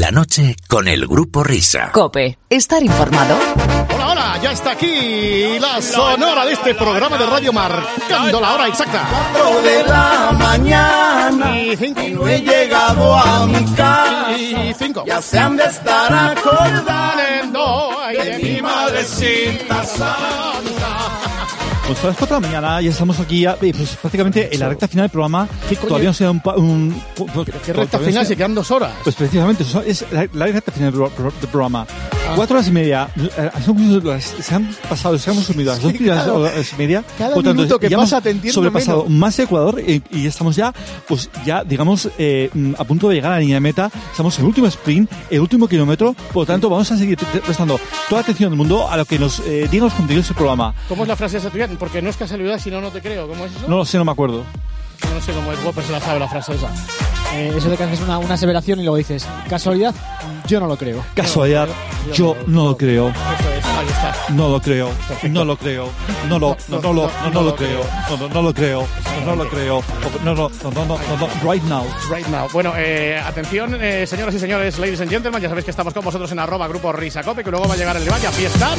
la noche con el Grupo Risa. COPE. Estar informado. Hola, hola, ya está aquí la sonora de este programa de radio marcando la hora exacta. 4 de la mañana Y 5. y no he llegado a mi casa. Y 5. Ya se han de estar acordando de mi madrecita santa. Pues a las 4 de la mañana ya estamos aquí, ya, pues prácticamente en la recta final del programa. Todavía no se da un ¿Qué recta final? Se quedan 2 horas. Pues precisamente, eso es la recta final del programa. 4 horas y media. Se han pasado, se han consumido las 2 horas y media. Cada por tanto, minuto que ya pasa hemos te entiendo sobrepasado menos. más Ecuador y estamos ya, pues ya, digamos, a punto de llegar a la línea de meta. Estamos en el último sprint, el último kilómetro. Por lo tanto, vamos a seguir prestando toda la atención del mundo a lo que nos digan los contenidos del programa. ¿Cómo es la frase esa tuya? Porque no es casualidad, si no, no te creo. ¿Cómo es eso? No lo sé, no me acuerdo. No sé cómo es. Guapo se la sabe la frase esa. Eso de que haces una aseveración y luego dices, casualidad, yo no lo creo. Casualidad, yo no lo creo. Eso es, ahí está. No lo creo, no lo creo, no lo creo, no lo creo, right now. Right now. Bueno, atención, señoras y señores, ladies and gentlemen, ya sabéis que estamos con vosotros en @Grupo Risa Cope, que luego va a llegar el debate. Aquí están.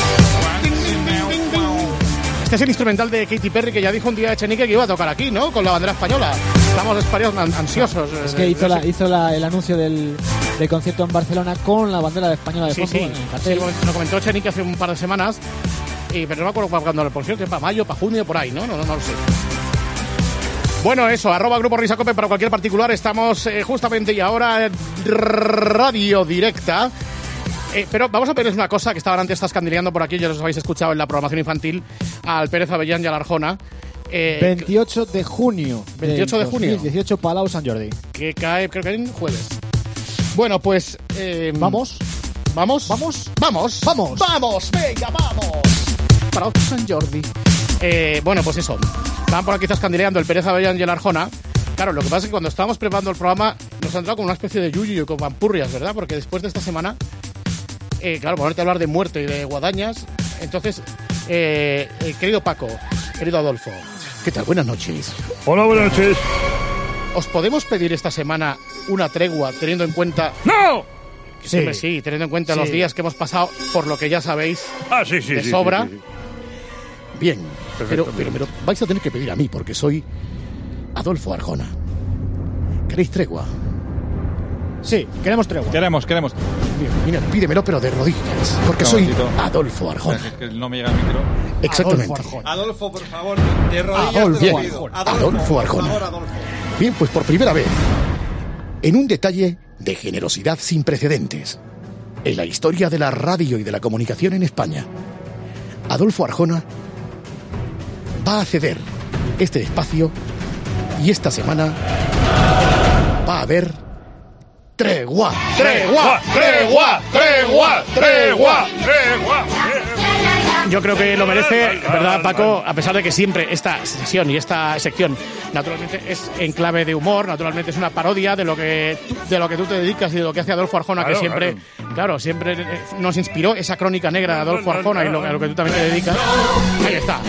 Este es el instrumental de Katy Perry, que ya dijo un día Echenique que iba a tocar aquí, ¿no? Con la bandera española. Estamos ansiosos. Es que hizo el anuncio del concierto en Barcelona con la bandera española de fondo. Sí. En el cartel. Sí, lo comentó Echenique hace un par de semanas, pero no me acuerdo cuándo, por cierto, para mayo, para junio, por ahí, ¿no? No lo sé. Bueno, eso, @Grupo Risa Cope para cualquier particular. Estamos justamente y ahora radio directa. Pero vamos a pedirles una cosa que estaban antes escandileando por aquí, ya los habéis escuchado en la programación infantil, al Pérez Avellán y al Arjona. 28 de junio. 28 de junio. 2018, Palau Sant Jordi. Que cae, creo que en jueves. Bueno, pues... ¿Vamos? ¿Vamos? ¿Vamos? ¡Vamos! ¡Vamos! ¡Vamos! ¡Venga, vamos! Para Sant Jordi. Bueno, pues eso. Estaban por aquí escandileando el Pérez Avellán y el Arjona. Claro, lo que pasa es que cuando estábamos preparando el programa nos ha entrado como una especie de yuyu y con vampurrias, ¿verdad? Porque después de esta semana... claro, ponerte a hablar de muerte y de guadañas. Entonces, querido Paco, querido Adolfo, ¿qué tal? Buenas noches. Hola, buenas noches. ¿Os podemos pedir esta semana una tregua teniendo en cuenta... ¡No! Sí, teniendo en cuenta los días que hemos pasado, por lo que ya sabéis, Sí. de sobra. Sí. Bien, pero Perfecto. vais a tener que pedir a mí, porque soy Adolfo Arjona. ¿Queréis tregua? Sí, queremos tregua. Queremos. Bien, mira, pídemelo, pero de rodillas, porque soy momentito. Adolfo Arjona. Es que no me llega el micro. Exactamente. Adolfo, por favor, de rodillas Adolfo, te lo bien. pido. Adolfo Arjona. Por favor, Adolfo. Bien, pues por primera vez, en un detalle de generosidad sin precedentes, en la historia de la radio y de la comunicación en España, Adolfo Arjona va a ceder este espacio y esta semana va a haber tregua. Yo creo que lo merece, ¿verdad, Paco? A pesar de que siempre esta sesión y esta sección, naturalmente, es en clave de humor, naturalmente es una parodia de lo que tú te dedicas y de lo que hace Adolfo Arjona, Claro, que siempre, claro, siempre nos inspiró esa crónica negra de Adolfo Arjona y a lo que tú también te dedicas. Ahí está.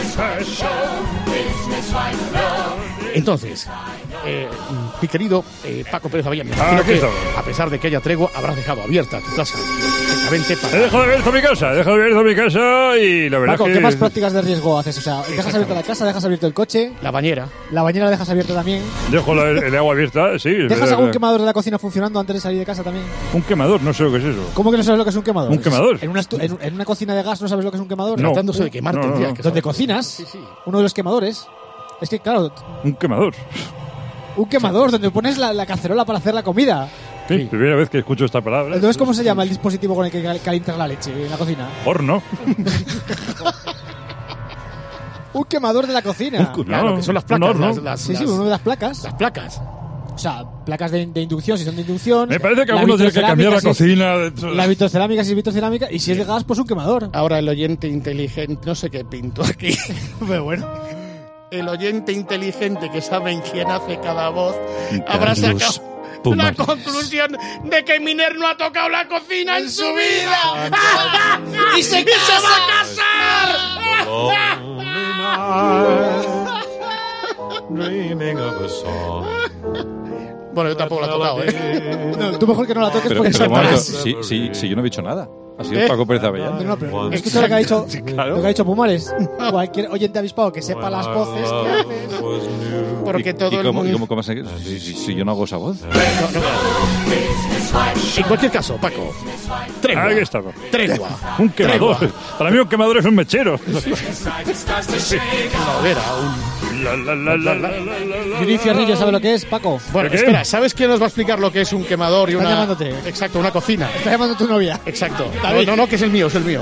Entonces, mi querido Paco Pérez Avellán, me imagino Aquí que, estamos. a pesar de que haya tregua, habrás dejado abierta tu casa perfectamente He para... dejado abierto mi casa y la verdad Paco, es que... ¿qué más prácticas de riesgo haces? O sea, dejas abierta la casa, dejas abierto el coche, La bañera. la bañera la dejas abierta también. Dejo el agua abierta, sí. es ¿Dejas verdad, algún verdad. quemador de la cocina funcionando antes de salir de casa también? Un quemador, no sé lo que es eso. ¿Cómo que no sabes lo que es un quemador? ¿Un quemador? ¿En una cocina de gas no sabes lo que es un quemador? No. Tratándose de quemar, No, tendría no. que ¿Donde saber. cocinas? Sí. Uno de los quemadores. Es que, claro, Un quemador. un quemador donde pones la cacerola para hacer la comida. Sí, primera vez que escucho esta palabra. Entonces, ¿cómo se llama el dispositivo con el que calientas la leche en la cocina? Horno. Un quemador de la cocina. Claro, que son las placas, un horno. Sí, uno de las placas. las placas. O sea, placas de inducción, si son de inducción. Me parece que la algunos tienen que cambiar la vitrocerámica, cocina. La vitrocerámica, si es vitrocerámica. Y si es de gas, pues un quemador. Ahora el oyente inteligente, no sé qué pinto aquí, Pero bueno. el oyente inteligente que sabe quién hace cada voz, habrá Carlos sacado Pumares. la conclusión de que Miner no ha tocado la cocina en su vida. ¡Y se va a casar! Bueno, yo tampoco la he tocado, ¿eh? No, tú mejor que no la toques Pero, porque pero, un momento, saltarás. sí, yo no he dicho nada. Ha sido ¿Eh? Paco Pérez Avellán. No, pero es que eso es lo que ha dicho, claro. lo que ha dicho Pumares. Cualquier oyente avispado que sepa las voces que haces. Porque todo el cómo, mundo... cómo se... si yo no hago esa voz? En cualquier caso, Paco, tregua. Ahí estaba. Tregua. Un quemador. Tregua. Para mí un quemador es un mechero. Calavera, Yuri Fierrillo sabe lo que es, Paco. Bueno, ¿Qué? espera, ¿sabes quién nos va a explicar lo que es un quemador y Está una... llamándote. Exacto, una cocina. Está llamando tu novia. Exacto. No, que es el mío, es el mío.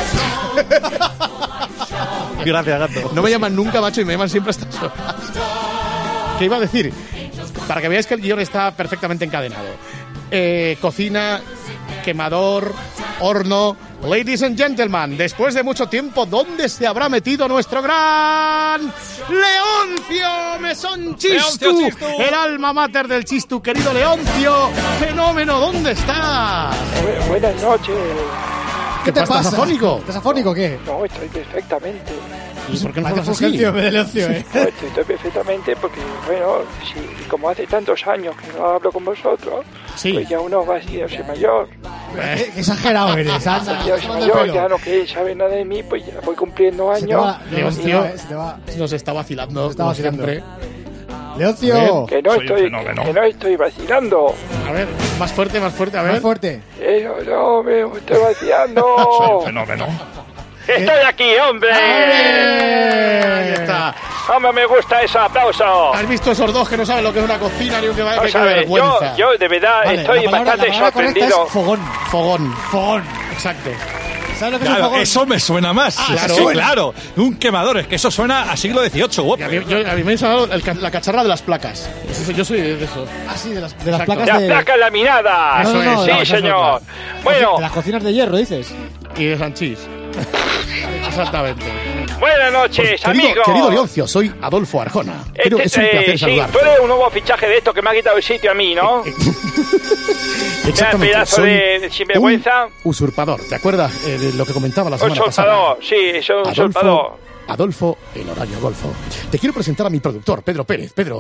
Gracias, gato. No me llaman nunca, macho, y me llaman siempre a estas horas. ¿Qué iba a decir? Para que veáis que el guión está perfectamente encadenado. Cocina, quemador, horno. Ladies and gentlemen, después de mucho tiempo, ¿dónde se habrá metido nuestro gran Leoncio Mesón Chistu? El alma mater del Chistu, querido Leoncio. Fenómeno, ¿dónde estás? Buenas noches. ¿Qué te pasa? ¿Estás afónico? ¿Estás afónico o qué? No, estoy perfectamente. ¿Y por qué no Parece hablas Fulgencio así? en vez de Leoncio, ¿eh? No, estoy perfectamente porque, bueno, sí, como hace tantos años que no hablo con vosotros, Sí. pues ya uno va haciéndose mayor. Qué exagerado eres, anda. Ya estás soy tomando el mayor, pelo. ya no que sabe nada de mí, pues ya voy cumpliendo Se te años. va, Leoncio. se te va. Nos está vacilando. Nos está como vacilando. siempre. Leoncio, Que no Soy un estoy, fenómeno. que no estoy vacilando. A ver, más fuerte, a ver. más fuerte. No, me estoy vaciando. Soy un fenómeno. ¡Estoy aquí, hombre! Ahí está. ¡Hombre, me gusta ese aplauso! ¿Has visto esos dos que no saben lo que es una cocina ni un que No qué sabes, vergüenza? yo de verdad Vale, estoy la palabra bastante correcta sorprendido. es fogón. Fogón. Fogón. Exacto. ¿Sabes lo que es un Claro, fogón? eso me suena más. claro. Sí, claro. Un quemador, es que eso suena a siglo XVIII, Y guapo. a mí me ha sonado la cacharra de las placas. Yo soy de eso. Ah, sí, de las Exacto. placas ¡Las de... placas laminadas! Eso es, sí, no, eso es señor. otra. Bueno, De las cocinas de hierro, dices. Y de Sanchís. Exactamente. buenas noches, amigos. Querido Leoncio, soy Adolfo Arjona. Creo que es un placer sí, saludarte. tú eres un nuevo fichaje de esto que me ha quitado el sitio a mí, ¿no? Exactamente. pedazo soy de sinvergüenza. un usurpador. ¿Te acuerdas de lo que comentaba la semana Usurpador, pasada? sí, soy un usurpador. Adolfo, el horario Golfo. Te quiero presentar a mi productor, Pedro Pérez. Pedro.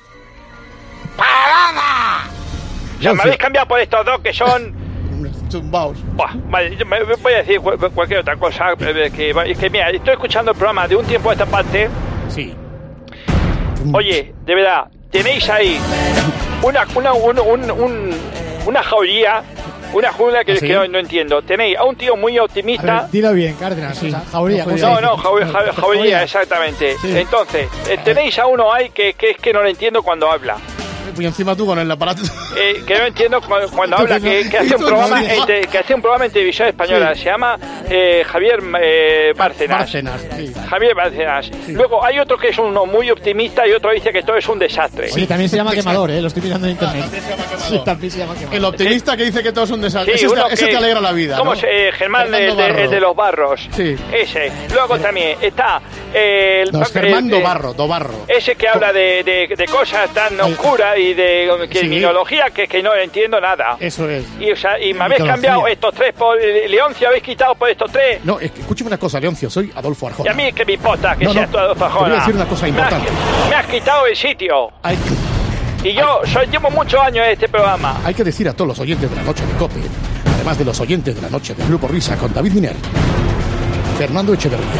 ¡Parada! Ya me habéis cambiado por estos dos que son... Zumbaos. Buah, vale, yo me voy a decir cualquier otra cosa. Que mira, estoy escuchando el programa de un tiempo a esta parte. Sí. Oye, de verdad, tenéis ahí una jaulía, una jaula que, ¿Ah, sí? que no entiendo. Tenéis a un tío muy A optimista. ver, dilo bien, Cárdenas. Sí. O sea, jauría. ¿cómo se No, dice? no, jaulía, exactamente. Sí. Entonces, tenéis a uno ahí que es que no le entiendo cuando habla. Y encima tú con el aparato. Que no entiendo cuando habla, que hace un Entonces, programa no. que hace un programa en televisión española. Sí. Se llama Javier Bárcenas. Bárcenas, sí. Javier Bárcenas. Luego hay otro que es uno muy optimista y otro dice que todo es un desastre. Oye, también se llama quemador, ¿eh? Lo estoy mirando en internet. También se llama quemador. Sí, también se llama quemador. El optimista que dice que todo es un desastre. Sí, uno Ese que- te alegra la vida. ¿Cómo ¿no? se Germán, Fernando Barro. el de los barros? Sí. Ese. Luego también está el... No, es Germando Barro, Dobarro. Ese que habla de cosas tan oscuras y de Sí. criminología que no entiendo nada. Eso es. Y, o sea, y me habéis Mitología. cambiado estos tres por... Leoncio habéis quitado por estos tres. No, escúchame una cosa, Leoncio, soy Adolfo Y Arjona. a mí que me importa que No, seas no, todo te voy a fajona. decir una cosa importante. Me has quitado el sitio. Hay, Y yo llevo muchos años en este programa. hay que decir a todos los oyentes de la noche de COPE, además de los oyentes de la noche del Grupo Risa con David Miner, Fernando Echeverría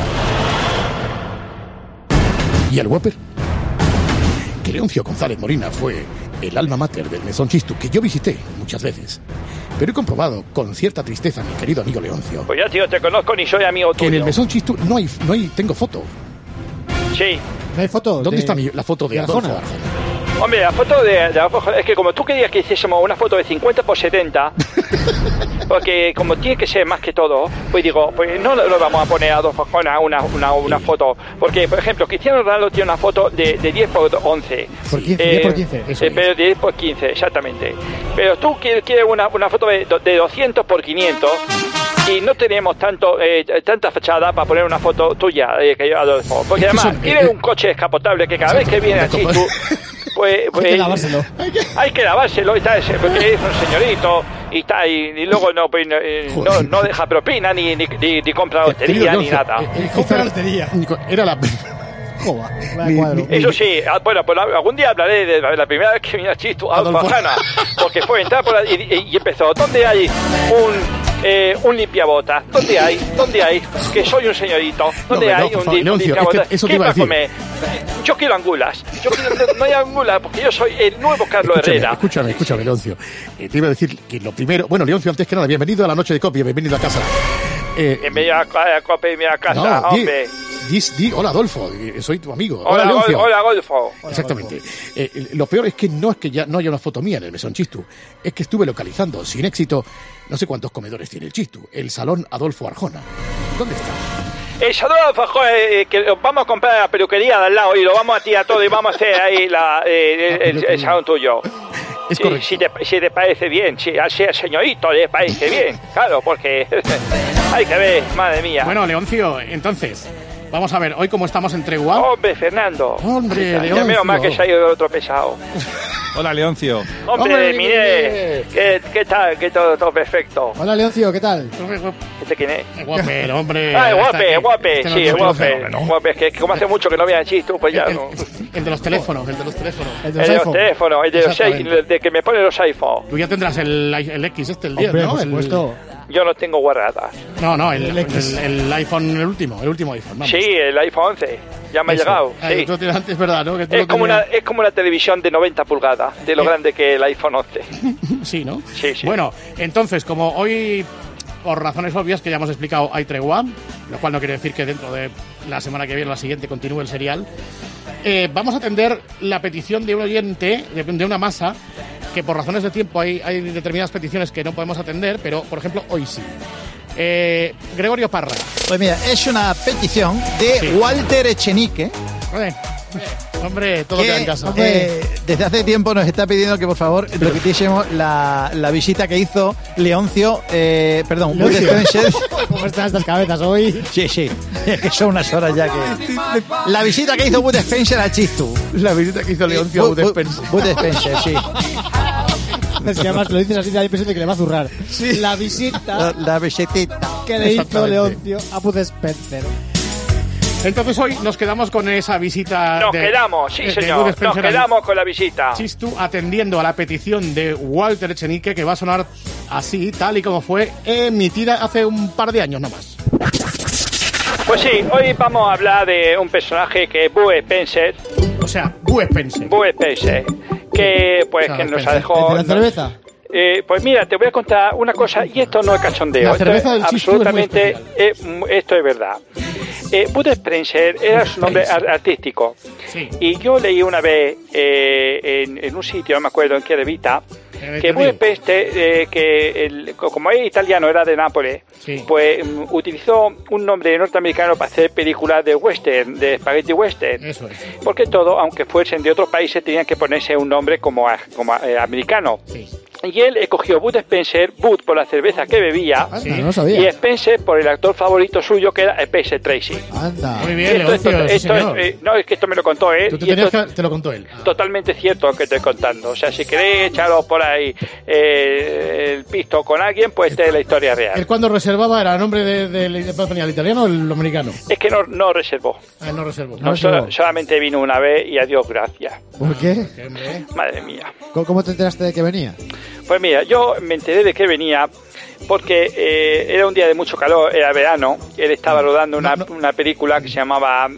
y el Whopper, que Leoncio González Molina fue el alma mater del Mesón Chistu, que yo visité muchas veces. Pero he comprobado con cierta tristeza, mi querido amigo Leoncio, Pues ya, tío, te conozco ni soy amigo que en el tuyo. Mesón Chistu no hay, tengo foto. Sí. ¿No hay foto? ¿Dónde de- está la foto de Adolfo Arjona? Arjona? Hombre, la foto de es que como tú querías que hiciésemos una foto de 50 por 70, porque como tiene que ser más que todo, pues digo, pues no lo vamos a poner a Adolfo Arjona una foto, porque por ejemplo Cristiano Ronaldo tiene una foto de 10 por 11. Por 15, 10 por 15. Eso es. Pero 10 por 15, exactamente. Pero tú quieres una foto de 200 por 500 y no tenemos tanta fachada para poner una foto tuya, que yo, Adolfo. Porque Es que además son- tienes un coche descapotable que cada vez que viene así tú... Pues, Hay que lavárselo. Hay que lavárselo y tal, porque es un señorito y tal, y luego no, pues, no deja propina ni compra lotería ni Leoncio, nada. quizá la lotería. era la... Joder, vaya cuadro. Eso sí, bueno, pues algún día hablaré de la primera vez que vine a Chistu, a Alfajana, porque fue entrar por ahí y empezó, ¿dónde hay un limpiabotas? ¿Dónde hay? Que soy un señorito. ¿Dónde hay un limpiabotas? Eso te ¿Qué iba a va a decir. comer? Yo quiero angulas. No hay angulas porque yo soy el nuevo Carlos Herrera. Escúchame, Leoncio. Te iba a decir que lo primero... Bueno, Leoncio, antes que nada, bienvenido a la noche de copia, bienvenido a casa. Bienvenido a Cope y a casa, no, hombre. Hola, Adolfo, soy tu amigo. Hola, Leoncio. hola, Golfo. Exactamente. Lo peor es que ya no haya una foto mía en el mesón Chistu. Es que estuve localizando, sin éxito, no sé cuántos comedores tiene el Chistu. El Salón Adolfo Arjona. ¿Dónde está? El salón que vamos a comprar la peluquería de al lado y lo vamos a tirar todo y vamos a hacer ahí el salón tuyo. Es correcto. Si te parece bien, si al señorito le parece bien, claro, porque hay que ver, madre mía. Bueno, Leoncio, entonces, vamos a ver, hoy como estamos en tregua... Hombre, Fernando. Hombre, ya Leoncio. menos mal que se ha ido otro pesado. Hola, Leoncio. Hombre, mire, ¿qué tal? Que todo perfecto. Hola, Leoncio, ¿qué tal? ¿Este quién es? Guape, hombre. Ah, guape, Este no sí, es guape. Guape, es que como hace mucho que no vean Chistu, pues ya no. El de los teléfonos, El de El los de los iPhone. teléfonos, el de los Exactamente. el de que me pone los iPhone. Tú ya tendrás el X el 10, Hombre, ¿no? por supuesto. Yo no tengo guarradas. No, El X. el iPhone, el último iPhone. Vamos. Sí, el iPhone 11. Ya me ha Eso. llegado. Ay, Sí. tú tienes antes, ¿verdad? ¿No? Que tú Es lo como tenías- una televisión de 90 pulgadas, de lo grande que el iPhone 11. Sí, ¿no? Sí. Bueno, entonces, como hoy, por razones obvias que ya hemos explicado, hay tregua, lo cual no quiere decir que dentro de la semana que viene, la siguiente, continúe el serial, vamos a atender la petición de un oyente, de una masa, que por razones de tiempo hay determinadas peticiones que no podemos atender, pero, por ejemplo, hoy sí. Gregorio Parra. Pues mira, es una petición de Sí. Walter Echenique, Hombre, todo que queda en casa. desde hace tiempo nos está pidiendo que por favor repitiésemos la visita que hizo Leoncio, perdón, Bud Spencer. ¿Cómo están estas cabezas hoy? Sí, es que son unas horas ya que... La visita que hizo Bud Spencer a Chistu. La visita que hizo Leoncio a Bud Spencer. Bud Spencer, sí. Es que además lo dices así, da la impresión de que le va a zurrar. La visita La visitita. que le hizo Exactamente. Leoncio a Bud Spencer. Entonces hoy nos quedamos con esa visita Nos de... quedamos, sí de señor, Bud nos Spencer al quedamos con la visita. Chistu, atendiendo a la petición de Walter Echenique, que va a sonar así, tal y como fue emitida hace un par de años nomás. Pues sí, hoy vamos a hablar de un personaje que es Bud Spencer, O sea, Bud Spencer. que pues O sea, que nos Spencer. ha dejado... ¿De la cerveza? Pues mira, te voy a contar una cosa y esto no es cachondeo. La Esto cerveza es del Chistu es muy absolutamente, esto es verdad. Bud Spencer era su nombre artístico. Sí. Y yo leí una vez en un sitio, no me acuerdo en qué revista, que Bud Spencer, como es italiano, era de Nápoles, Sí. pues utilizó un nombre norteamericano para hacer películas de western, de spaghetti western. Eso es. Porque todo, aunque fuesen de otros países, tenían que ponerse un nombre como americano. Sí. Y él escogió Bud Spencer, Bud por la cerveza que bebía, Anda, Sí. no lo y sabía. Spencer por el actor favorito suyo, que era Spencer Tracy. Anda. Muy bien, Esto Leoncio, sí, es, señor. no, es que esto me lo contó él. Tú te y tenías esto que... Te lo contó él. es totalmente cierto lo que estoy contando. O sea, si queréis echaros por ahí el pisto con alguien, pues esta es la historia Él real. cuando reservaba era nombre ponía el italiano o el americano. Es que no reservó. Ah, él no reservó. No, solamente vino una vez y adiós, gracias. ¿Por qué? Qué hombre. Madre mía. ¿Cómo te enteraste de que venía? Pues mira, yo me enteré de que venía porque era un día de mucho calor, era verano. Él estaba rodando una película que se llamaba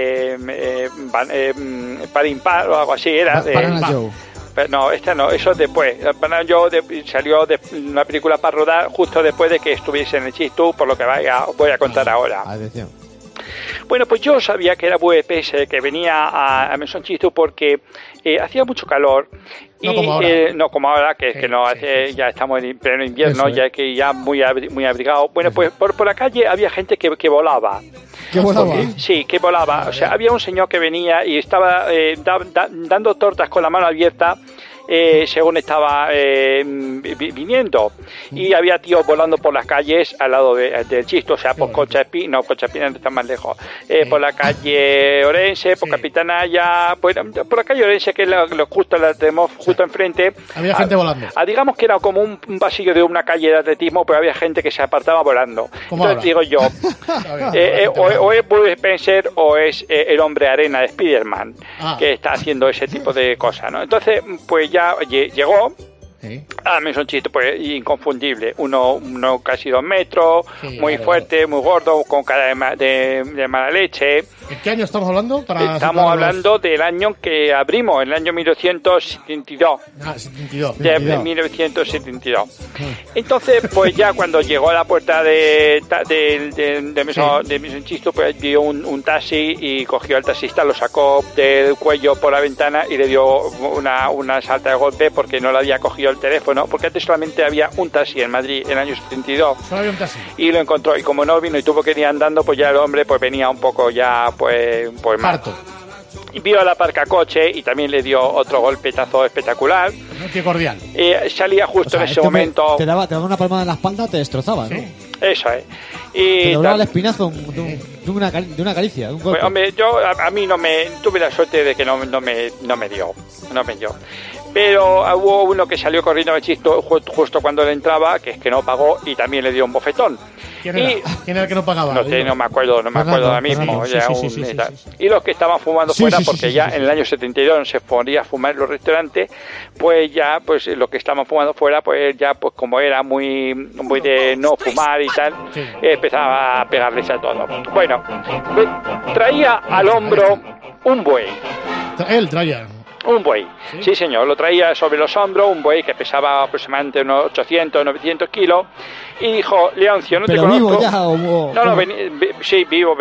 Par Impar o algo así. Era Banana Joe. Pero no, esta no, eso es después. Banana Joe salió de una película para rodar justo después de que estuviese en el Chistu, por lo que os voy a contar ahora. Atención. Bueno, pues yo sabía que era Bud Spencer, que venía a Mesón Chistu porque hacía mucho calor. No Y, como ahora. no como ahora, que, Sí, que no sí, hace, sí. ya estamos en pleno invierno, Eso, ya que ya muy abrigado. Bueno, pues por la calle había gente que volaba. ¿Qué volaba? Sí, que volaba. O sea, había un señor que venía y estaba dando tortas con la mano abierta según estaba viniendo. Y había tíos volando por las calles al lado del Chisto, o sea, por Concha Espina está más lejos. Por la calle Orense, por Capitanaya, por la calle Orense, que es justo la tenemos justo enfrente. Había gente volando. Digamos que era como un pasillo de una calle de atletismo, pero había gente que se apartaba volando. Entonces digo yo, o es Bud Spencer o es el hombre arena de Spider-Man, que está haciendo ese tipo de cosas, ¿no? Entonces, pues ya llegó. Ah, me es un chiste pues inconfundible, uno casi 2 metros, muy fuerte, muy gordo, con cara de mala leche. ¿En qué año estamos hablando? Estamos hablando del año que abrimos, el año 1972. 72. De 1972. Entonces, pues ya cuando llegó a la puerta de Chisto, pues dio un taxi y cogió al taxista, lo sacó del cuello por la ventana y le dio una salta de golpe porque no le había cogido el teléfono, porque antes solamente había un taxi en Madrid en el año 72. Solo había un taxi. Y lo encontró, y como no vino y tuvo que ir andando, pues ya el hombre pues venía un poco ya pues mal. Y vio al aparcacoche y también le dio otro golpetazo espectacular. Qué cordial. Salía justo en ese momento. Te daba una palmada en la espalda, te destrozaba, ¿no? Eso es. Te doblaba el espinazo de una caricia, de un golpe. Pues, hombre, a mí no me tuve la suerte de que no me dio. Pero hubo uno que salió corriendo de Chisto justo cuando le entraba, que es que no pagó y también le dio un bofetón. ¿Quién era el que no pagaba? No me acuerdo ahora mismo. Y los que estaban fumando fuera, porque ya en el año 72 no se podía fumar en los restaurantes, pues ya pues los que estaban fumando fuera, pues ya pues como era muy de no fumar y tal, empezaba a pegarles a todo. Bueno, traía al hombro un buey. Él traía. Un buey, sí señor, lo traía sobre los hombros, un buey que pesaba aproximadamente unos 800, 900 kilos, y dijo, Leoncio, no te conozco. ¿Vivo ya o...? No, sí, vivo,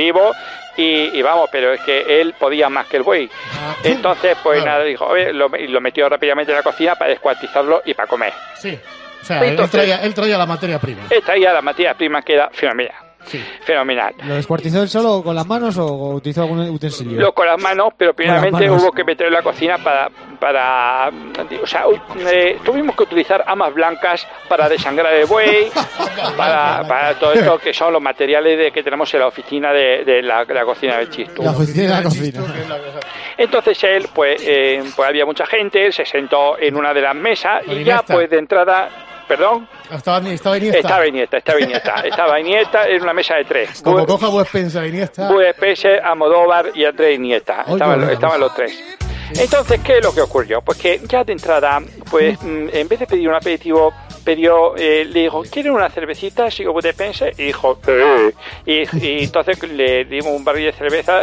y vamos, pero es que él podía más que el buey. Entonces, pues nada, dijo, lo metió rápidamente en la cocina para descuartizarlo y para comer. Sí, o sea, entonces, él traía la materia prima. Él traía la materia prima que era fenomenal. ¿Lo descuartizó él solo con las manos o utilizó algún utensilio? Con las manos, pero primeramente hubo que meterlo en la cocina para o sea, tuvimos que utilizar amas blancas para desangrar el buey, para todo esto que son los materiales que tenemos en la oficina de la cocina del Chisto. La oficina de la cocina. Entonces él, pues había mucha gente, él se sentó en una de las mesas y ya pues de entrada... ¿Perdón? Estaba Iniesta. Estaba Iniesta en una mesa de 3. Como coja Bud Spencer, Iniesta. Bud Spencer, Almodóvar y Andrés Iniesta. Estaban los 3. Entonces, ¿qué es lo que ocurrió? Pues que ya de entrada, pues en vez de pedir un aperitivo, le dijo, ¿quieren una cervecita? Sigo Bud Spencer. Y dijo, y entonces le dimos un barril de cerveza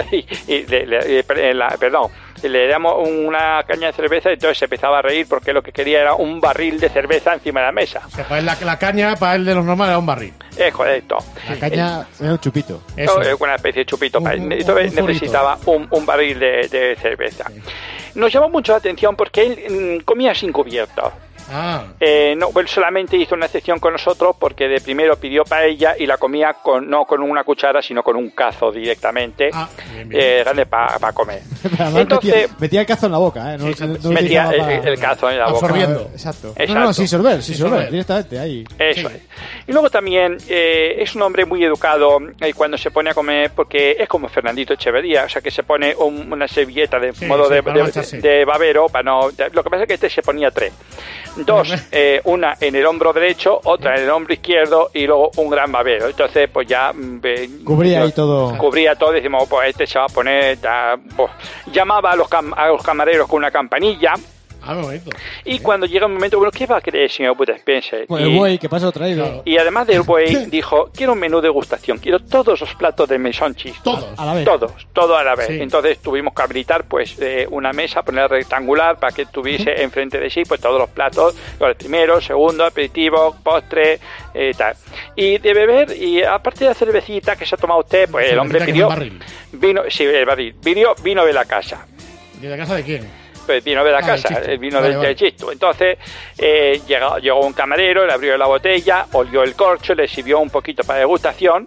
le damos una caña de cerveza y entonces se empezaba a reír porque lo que quería era un barril de cerveza encima de la mesa. O sea, para él la caña, para él de los normales era un barril. Es correcto. La caña era un chupito. Es una especie de chupito. Entonces necesitaba un barril de cerveza. Sí. Nos llamó mucho la atención porque él comía sin cubiertos. Él solamente hizo una excepción con nosotros porque de primero pidió paella y la comía no con una cuchara sino con un cazo directamente, grande para comer. Entonces metía el cazo en la boca, ¿eh? Metía el cazo en la boca. Absorbiendo. Exacto. No, sin sorber, directamente ahí. Eso es. Y luego también es un hombre muy educado cuando se pone a comer, porque es como Fernandito Echeverría, o sea que se pone una servilleta de modo de babero para no. Lo que pasa es que este se ponía 3. 2, una en el hombro derecho, otra en el hombro izquierdo y luego un gran babero. Entonces, pues ya... cubría ahí todo. Cubría todo, decimos, pues este se va a poner... llamaba a los camareros con una campanilla. Y cuando llega un momento, bueno, ¿qué va a querer, señor Bud Spencer? El buey, ¿qué pasa? Traído. Y además del buey, dijo, quiero un menú de degustación, quiero todos los platos de Maison Chisto. Todos. A la vez. Todo a la vez. Sí. Entonces tuvimos que habilitar, pues, una mesa, ponerla rectangular para que tuviese enfrente de sí, pues, todos los platos, los primeros, segundo, aperitivo, postre, tal. Y de beber, y aparte de la cervecita que se ha tomado usted, pues, el hombre pidió... Vino, sí, el barril. Vino de la casa. ¿De la casa de quién? Pues vino de la casa, el vino del Chisto. Entonces llegó un camarero, le abrió la botella, olió el corcho, le sirvió un poquito para degustación,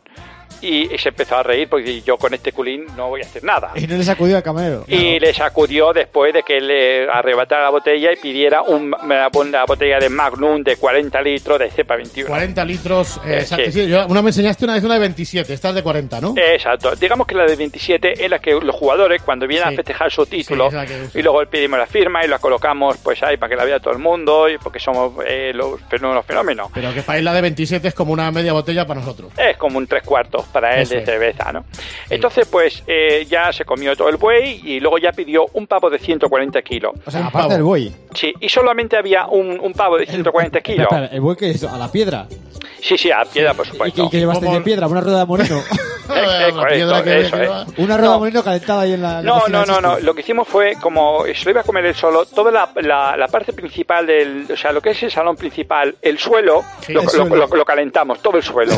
y se empezó a reír porque yo con este culín no voy a hacer nada. Y no le sacudió al camarero. Y le sacudió después de que le arrebatara la botella y pidiera una botella de Magnum de 40 litros de cepa 21. 40 litros, sí. Sí, una me enseñaste una vez una de 27, esta es de 40, ¿no? Exacto. Digamos que la de 27 es la que los jugadores, cuando vienen a festejar su título, y luego pedimos la firma y la colocamos pues ahí para que la vea todo el mundo, y porque somos los fenómenos. Pero que para él la de 27 es como una media botella para nosotros. Es como un 3/4 para él de cerveza, ¿no? Sí. Entonces, pues, ya se comió todo el buey y luego ya pidió un pavo de 140 kilos. O sea, aparte del buey. Sí, y solamente había un pavo de 140 kilos. Espera, ¿el buey qué es? ¿A la piedra? Sí, a la piedra, por supuesto. ¿Y qué llevaste de piedra? ¿Una rueda de molino? Una rueda de molino calentada ahí en la... No. Lo que hicimos fue, como se lo iba a comer él solo, toda la parte principal o sea, lo que es el salón principal, el suelo, lo calentamos, todo el suelo.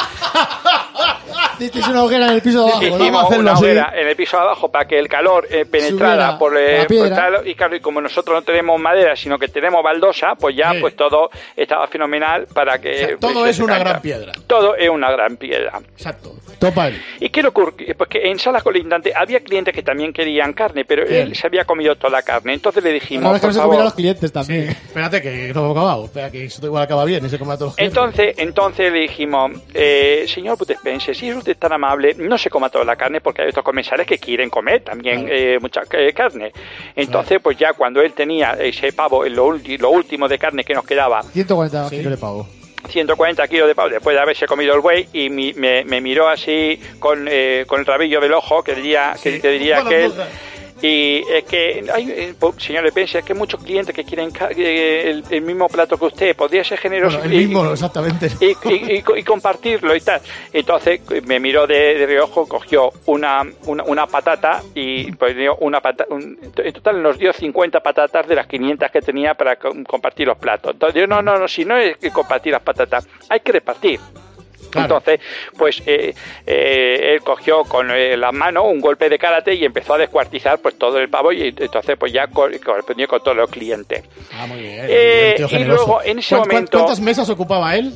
Hiciste una hoguera en el piso de abajo. Hicimos una hoguera en el piso de abajo para que el calor penetrara por la piedra. Y claro, y como nosotros no tenemos madera, sino que tenemos baldosa, pues ya pues todo estaba fenomenal para que... O sea, todo es una gran piedra. Todo es una gran piedra. Exacto. Topa él. ¿Y qué le ocurre? Pues que en salas colindantes había clientes que también querían carne, pero él se había comido toda la carne. Entonces le dijimos, ahora es que no se comieron los clientes también. Sí. Espérate, que no hemos acabado. Espera, que eso igual acaba bien y se come a todos los clientes. Entonces le dijimos, señor Bud Spencer, si es usted tan amable, no se coma toda la carne porque hay otros comensales que quieren comer también mucha carne. Entonces, pues ya cuando él tenía ese pavo, lo último de carne que nos quedaba, 140 kilos de pavo. 140 kilos de pavo después de haberse comido el buey, y me miró así con el rabillo del ojo, que diría que él... Y es que señor Spencer, es que hay muchos clientes que quieren el mismo plato que usted. Podría ser generoso exactamente. Y compartirlo y tal. Entonces me miró de reojo, cogió una patata y pues dio en total nos dio 50 patatas de las 500 que tenía para compartir los platos. Entonces yo no, si no es que compartir las patatas, hay que repartir. Claro. Entonces, pues él cogió con la mano un golpe de karate y empezó a descuartizar pues todo el pavo, y entonces pues ya correspondió con todos los clientes. Muy bien. Y luego en ese momento... ¿Cuántas mesas ocupaba él?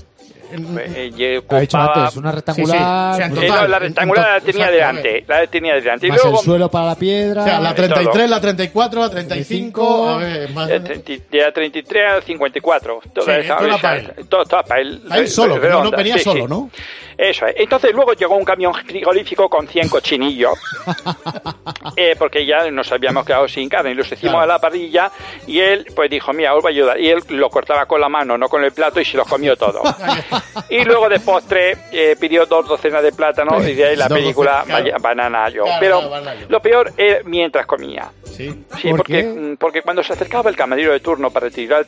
Ha dicho antes, una rectangular. Sí. No, la rectangular la tenía delante. Y más luego, el suelo para la piedra. O sea, la 33, la 34, la 35. A ver, más... De la 33 a la 54. Toda para él. A él solo, pero no venía solo, ¿no? Eso es. Entonces luego llegó un camión frigorífico con 100 cochinillos. Porque ya nos habíamos quedado sin carne. Y los hicimos a la parrilla. Y él pues dijo, mira, os voy a ayudar. Y él lo cortaba con la mano, no con el plato, y se los comió todo. Y luego de postre pidió 2 docenas de plátanos, y de ahí la película Banana Joe. Pero lo peor era mientras comía. Sí, porque cuando se acercaba el camarero de turno para retirar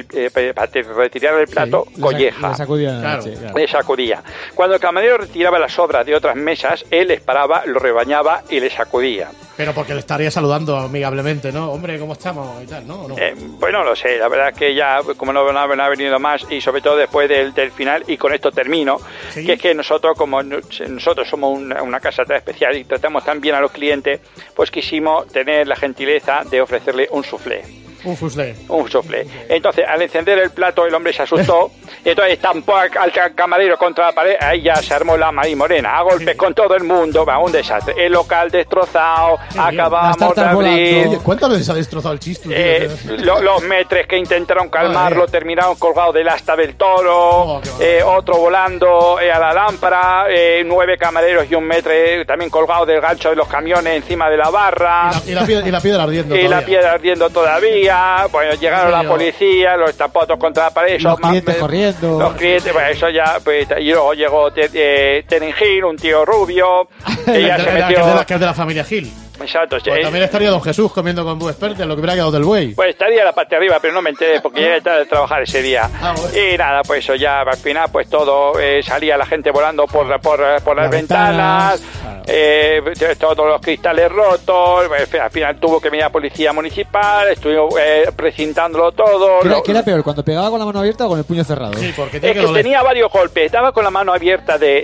el plato, colleja. Le sacudía. Cuando el camarero retiraba las sobras de otras mesas, él esperaba, lo rebañaba y le sacudía. Pero porque le estaría saludando amigablemente, ¿no? Hombre, ¿cómo estamos? Y tal, ¿no? Pues no lo sé, la verdad es que ya, como no ha venido más, y sobre todo después del final, y con esto termino, que es que nosotros somos una casa tan especial y tratamos tan bien a los clientes, pues quisimos tener la gentileza de ofrecerle un soufflé. Un soufflé. Entonces, al encender el plato, el hombre se asustó, y entonces estampó al camarero contra la pared. Ahí ya se armó la marimorena, a golpes con todo el mundo, va, un desastre. El local destrozado, acabamos de abrir. ¿Cuántas veces ha destrozado el chiste? Los metres que intentaron calmarlo terminaron colgados del asta del toro, otro volando a la lámpara, 9 camareros y un metre también colgados del gancho de los camiones encima de la barra. Y la piedra ardiendo todavía. Y la piedra ardiendo todavía. Bueno, llegaron la policía, los tapotos contra la pared, los clientes corriendo. Los clientes, bueno, eso ya, pues, y luego llegó Tenin Hill, un tío rubio, que ya se metió... Que es de la familia Hill. Exacto. Pues también estaría Don Jesús comiendo con Bud Spencer, lo que hubiera quedado del buey. Pues estaría la parte de arriba, pero no me enteré porque llegué tarde de trabajar ese día. Y nada, pues eso ya, al final, pues todo, salía la gente volando por las ventanas, todos los cristales rotos, al final tuvo que venir la policía municipal, estuvimos precintándolo todo. ¿Qué era peor, cuando pegaba con la mano abierta o con el puño cerrado? Sí, porque tenía varios golpes, estaba con la mano abierta de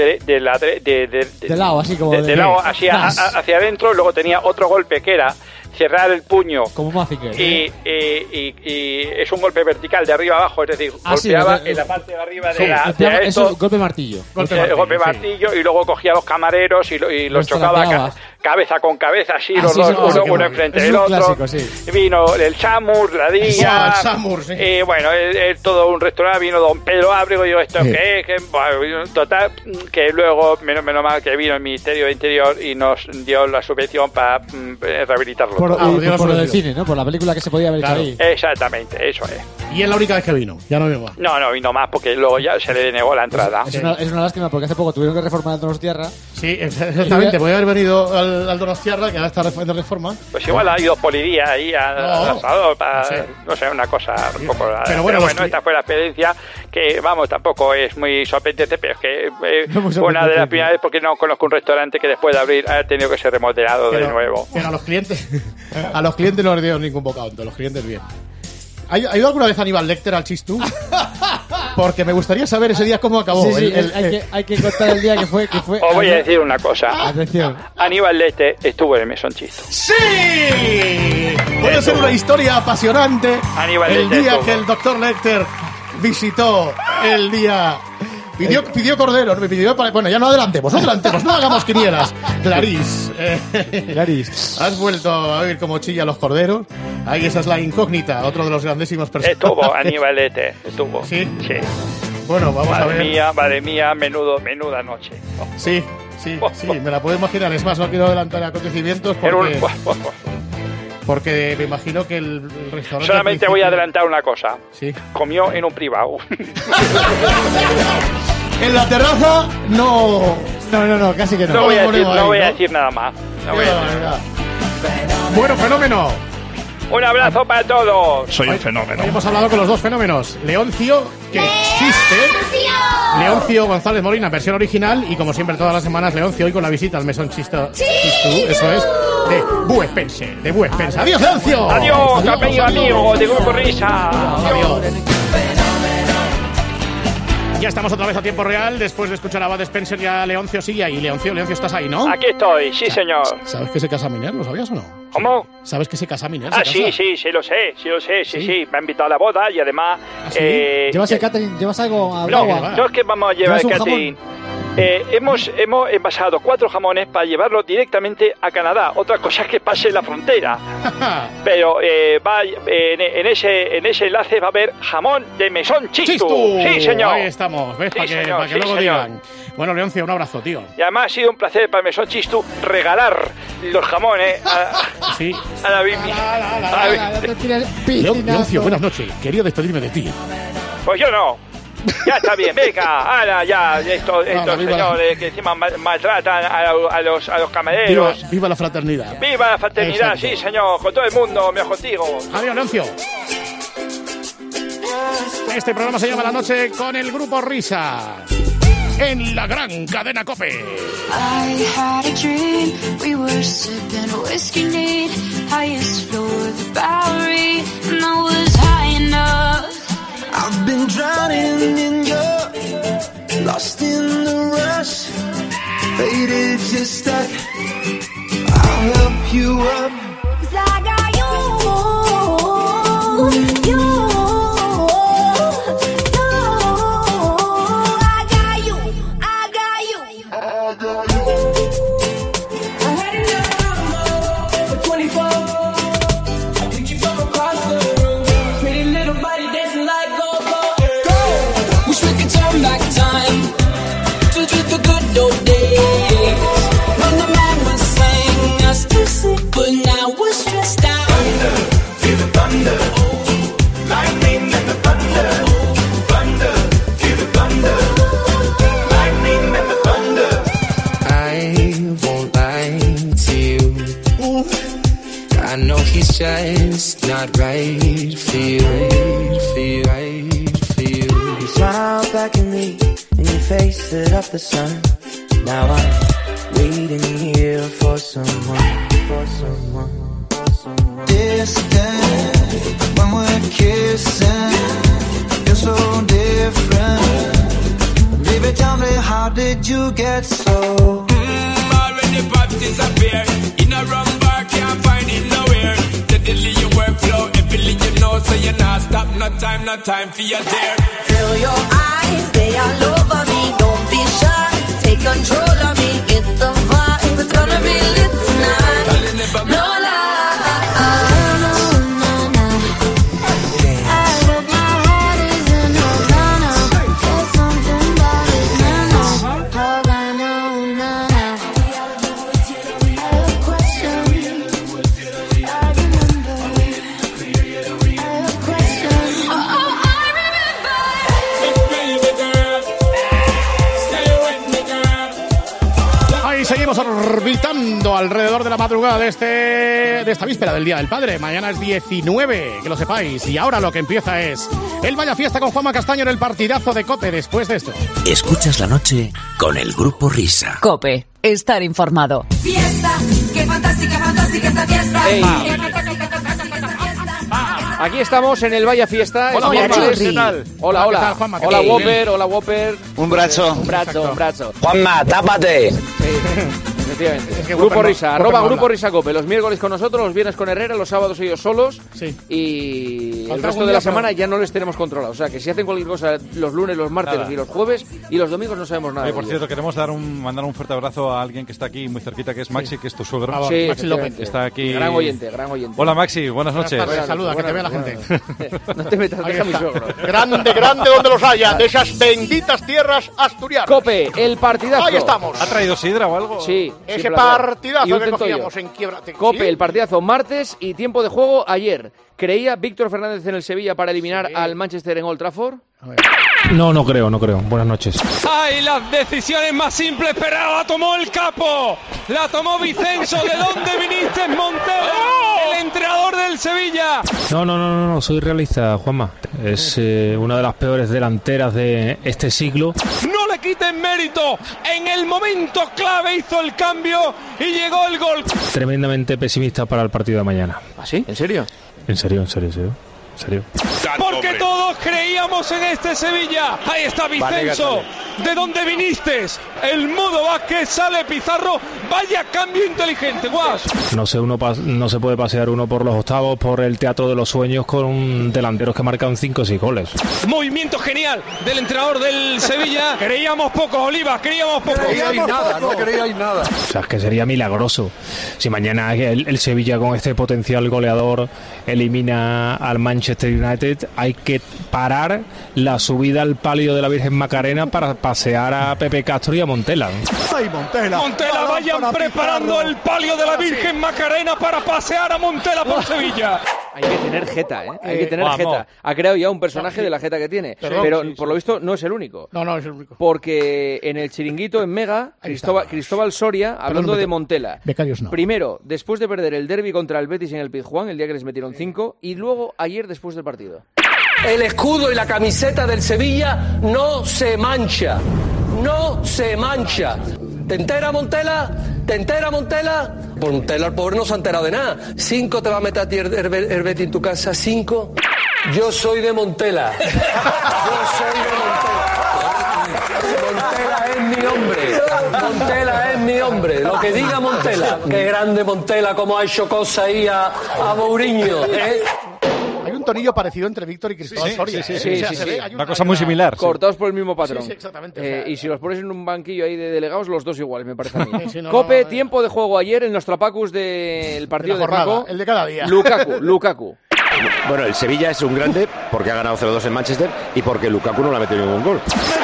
lado, así como... De lado, así hacia adentro. Luego tenía otro golpe que era cerrar el puño. Como Mazinger. Y es un golpe vertical de arriba abajo, es decir, golpeaba en la parte de arriba de eso esto. golpe martillo. Golpe martillo y luego cogía a los camareros y los chocaba cabeza con cabeza, así los dos, uno enfrente del otro. Clásico, sí. Vino el Samur, la Día, el Samur, sí. Bueno, todo un restaurante, vino don Pedro Ábrego, y digo, ¿esto qué es? Bueno, total, que luego, menos mal que vino el Ministerio de Interior y nos dio la subvención para rehabilitarlo. Por lo del cine, ¿no? Por la película que se podía ver ahí. Exactamente, eso es. Y es la única vez que vino, ya no vino más. No vino más porque luego ya se le denegó la entrada. Es una lástima porque hace poco tuvieron que reformar el Donostiarra. Sí, exactamente. Podría haber venido al Donostiarra, que ahora está de reforma. Pues igual ha ido Polidía ahí al asador para, no sé, una cosa un poco rara. Pero bueno, esta fue la experiencia que, vamos, tampoco es muy sorprendente, pero es que fue una de las primeras veces porque no conozco un restaurante que después de abrir ha tenido que ser remodelado de nuevo. Pero a los clientes no les dio ningún bocado, los clientes bien. ¿Ha ido alguna vez Aníbal Lecter al Chistú? Porque me gustaría saber ese día cómo acabó. Sí, hay que contar el día que fue. Os voy a decir una cosa. Atención. Aníbal Lecter estuvo en el Mesón Chisto. ¡Sí! Puede ser una historia apasionante. Aníbal el Lecter día estuvo. que el doctor Lecter visitó el día... Pidió cordero, bueno, ya no adelantemos, no hagamos quinielas. Clarice, has vuelto a oír cómo chilla los corderos. Ahí esa es la incógnita, otro de los grandísimos personajes. Estuvo Aníbal Lecter, estuvo. ¿Sí? Sí. Bueno, vamos a ver. Madre mía, menuda noche. Sí, me la puedo imaginar. Es más, no quiero adelantar acontecimientos porque me imagino que el restaurante... Solamente voy a adelantar una cosa. Sí. Comió en un privado. En la terraza, no, casi que no. No voy a decir nada más. Bueno, fenómeno. Un abrazo para todos. Soy un fenómeno. Hoy hemos hablado con los dos fenómenos. Leoncio, que existe. Leoncio González Molina, versión original. Y como siempre, todas las semanas, Leoncio hoy con la visita al Mesón Chistú. Eso es. De Bue Spencer. Adiós, Leoncio. Adiós, amigo de Grupo Risa. Adiós. Ya estamos otra vez a tiempo real. Después de escuchar a Bud Spencer, ya Leoncio sigue ahí. Leoncio, estás ahí, ¿no? Aquí estoy, sí, señor. ¿Sabes que se casa Miner? ¿Lo sabías o no? ¿Cómo? ¿Sabes que se casa Miner? Sí, lo sé. Sí. Me ha invitado a la boda y además... ¿Llevas el catering? ¿Llevas algo a agua? No es que vamos a llevar el catering. Hemos envasado 4 jamones para llevarlos directamente a Canadá. Otra cosa es que pase la frontera. Pero va en ese enlace va a haber jamón de Mesón Chistu. Sí, señor. Ahí estamos, ¿ves? Para que luego digan. Bueno, Leoncio, un abrazo, tío. Y además ha sido un placer para el Mesón Chistu regalar los jamones a la Bibi. Leoncio, buenas noches. Quería despedirme de ti. Pues yo no. Ya está bien, venga, ahora ya, estos señores que encima maltratan a los camareros. Viva la fraternidad. Viva la fraternidad, exacto. Sí, señor, con todo el mundo, mejor contigo. Adiós, Leoncio. Este programa se llama La Noche con el Grupo Risa. En la gran cadena COPE. I had a dream, we were sipping whiskey neat, highest floor of the Bowery, and I was high enough. I've been drowning in your, lost in the rush, faded, just stuck. I'll help you up. 'Cause I got you. But now we're stressed out. Feel the thunder, lightning and the thunder, thunder, feel the thunder, lightning and the thunder. I won't lie to you. I know he's just not right for you, right for you. You smile back at me and your face lit up the sun. Now I'm waiting here for someone. Distant when we're kissing, you're so different. Baby, tell me, how did you get so? Already popped disappear. In a rum bar, can't find it nowhere. steadily your workflow. Every you know, so you're not stop, no time for your dare. Fill your eyes, they all over me. Don't be shy, take control of me. Get the vibe, it's gonna be lit tonight. No lie. Seguimos orbitando alrededor de la madrugada de esta víspera del Día del Padre. Mañana es 19, que lo sepáis. Y ahora lo que empieza es el Vaya Fiesta con Juanma Castaño en el partidazo de COPE después de esto. Escuchas la noche con el Grupo Risa. COPE, estar informado. Fiesta, qué fantástica esta fiesta. Hey. Aquí estamos en el Vaya Fiesta. Hola, miércoles. ¿qué tal? Hola, ¿Qué tal, Juanma? Hola, Bien. Whopper, hola, Whopper. Un brazo. Un brazo. Juanma, tápate. Efectivamente. Es que Grupo Whopper Risa, no arroba habla. Grupo Risa Cope. Los miércoles con nosotros, los viernes con Herrera, los sábados ellos solos. Sí. Y el Falta resto algún de la día, semana pero- ya no les tenemos controlados. O sea, que si hacen cualquier cosa los lunes, los martes Nada. y los jueves, y los domingos no sabemos nada. Oye, por de cierto, ellos. queremos mandar un fuerte abrazo a alguien que está aquí muy cerquita, que es Maxi, que es tu suegro. Ah, Sí, Maxi López. efectivamente. Está aquí. Gran oyente. Hola Maxi, buenas noches. Buenas tardes, saluda, que te vea la Buenas- gente. No te metas, Ahí deja a mi está. suegro. Grande donde los haya, de esas benditas tierras asturianas. Cope, el partidazo. Ahí estamos. ¿Ha traído sidra o algo? Sí. Ese placer. partidazo Y un que centollo. cogíamos en quiebra. Cope, ¿Sí? el partidazo martes y tiempo de juego ayer. ¿Creía Víctor Fernández en el Sevilla para eliminar al Manchester en Old Trafford? No creo. Buenas noches. ¡Ay, las decisiones más simples, pero la tomó el capo! ¡La tomó Vicenzo! ¿De dónde viniste, Montero? ¡El entrenador del Sevilla! No, soy realista, Juanma. Es una de las peores delanteras de este siglo. ¡No le quiten mérito! En el momento clave hizo el cambio y llegó el gol. Tremendamente pesimista para el partido de mañana. ¿Ah, sí? ¿En serio? En serio. Porque todos creíamos en este Sevilla. Ahí está Vicenzo. ¿De dónde viniste? El Mudo Vázquez, sale Pizarro. Vaya cambio inteligente, guas. No sé, no se puede pasear uno por los octavos, por el teatro de los sueños con delanteros que marcan 5 o 6 goles. Movimiento genial del entrenador del Sevilla. Creíamos pocos, Olivas, creíamos pocos. No creíais nada. O sea, es que sería milagroso si mañana el Sevilla con este potencial goleador elimina al Manchester United. Hay que parar la subida al palio de la Virgen Macarena para pasear a Pepe Castro y a Montela. ¡Ay, Montela! Montela, vayan preparando el palio de la Virgen Macarena para pasear a Montela por Sevilla. Hay que tener jeta, ¿eh? Hay que tener vamos. jeta. Ha creado ya un personaje de la jeta que tiene. Perdón, pero sí, por lo visto no es el único. No, es el único. Porque en el Chiringuito, en Mega, Ahí está. Cristóbal Soria, hablando Perdón, de Montela. Becarios no. Primero, después de perder el derbi contra el Betis en el Pizjuán, el día que les metieron 5, y luego ayer después del partido. El escudo y la camiseta del Sevilla no se mancha. No se mancha. ¿Te entera, Montela? ¿Te entera, Montela? Montela, el pobre no se ha enterado de nada. 5 te va a meter a ti el Betis en tu casa. 5. Yo soy de Montela. Montela es mi hombre. Montela es mi hombre. Lo que diga Montela. Qué grande Montela, como ha hecho cosas ahí a Mourinho. Hay un tonillo parecido entre Víctor y Cristóbal Soria. sí, ¿eh? sí, O sea, sí, se sí. ve, hay Una cosa muy similar. sí. Cortados por el mismo patrón. Sí, exactamente. O sea, Y si los pones en un banquillo ahí de delegados, los dos iguales, me parece a mí. Sí, no, Cope, no, tiempo de juego ayer, el Nostrapacus del partido de de, la jornada, Paco. el de cada día. Lukaku. Bueno, el Sevilla es un grande porque ha ganado 0-2 en Manchester y porque Lukaku no le ha metido ningún gol.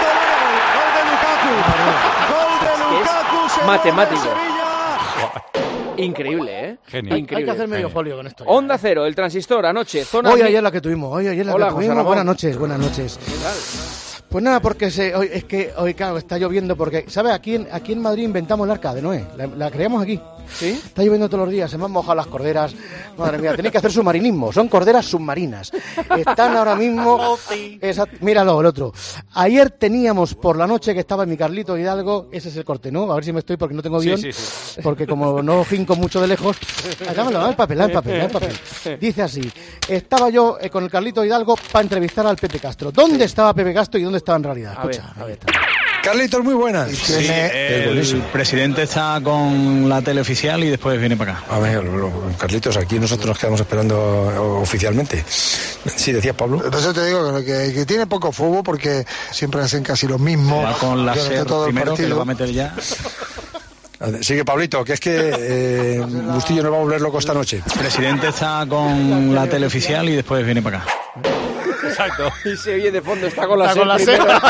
Matemático. Increíble, ¿eh? Genial. Hay que hacer medio folio con esto. Onda Cero, el transistor, anoche, zona... Hoy ayer la que tuvimos, Hola, que José tuvimos. Ramón. Buenas noches. ¿Qué tal? Pues nada, porque hoy claro, está lloviendo porque, ¿sabes? Aquí en Madrid inventamos el arca de Noé, la creamos aquí. ¿Sí? Está lloviendo todos los días, se me han mojado las corderas. Madre mía, tenéis que hacer submarinismo, son corderas submarinas. Están ahora mismo... Míralo, el otro. Ayer teníamos por la noche que estaba en mi Carlito Hidalgo, ese es el corte, ¿no? A ver si me estoy porque no tengo guión. Sí. Porque como no jinco mucho de lejos... Dámelo, el papel. Dice así, estaba yo con el Carlito Hidalgo para entrevistar al Pepe Castro. ¿Dónde estaba Pepe Castro y dónde estaba en realidad? Escucha, a ver. Carlitos, muy buenas. Sí, el presidente está con la tele oficial y después viene para acá. A ver, Carlitos, aquí nosotros nos quedamos esperando oficialmente. Sí, decías, Pablo. Por eso te digo que tiene poco fútbol porque siempre hacen casi lo mismo. Va con la durante SER todo el primero, que partido. lo va a meter ya. Sigue, Pablito, que es que Bustillo nos va a volver loco esta noche. El presidente está con la tele oficial y después viene para acá. Exacto. Y se oye de fondo, está con la Está con la SER primero.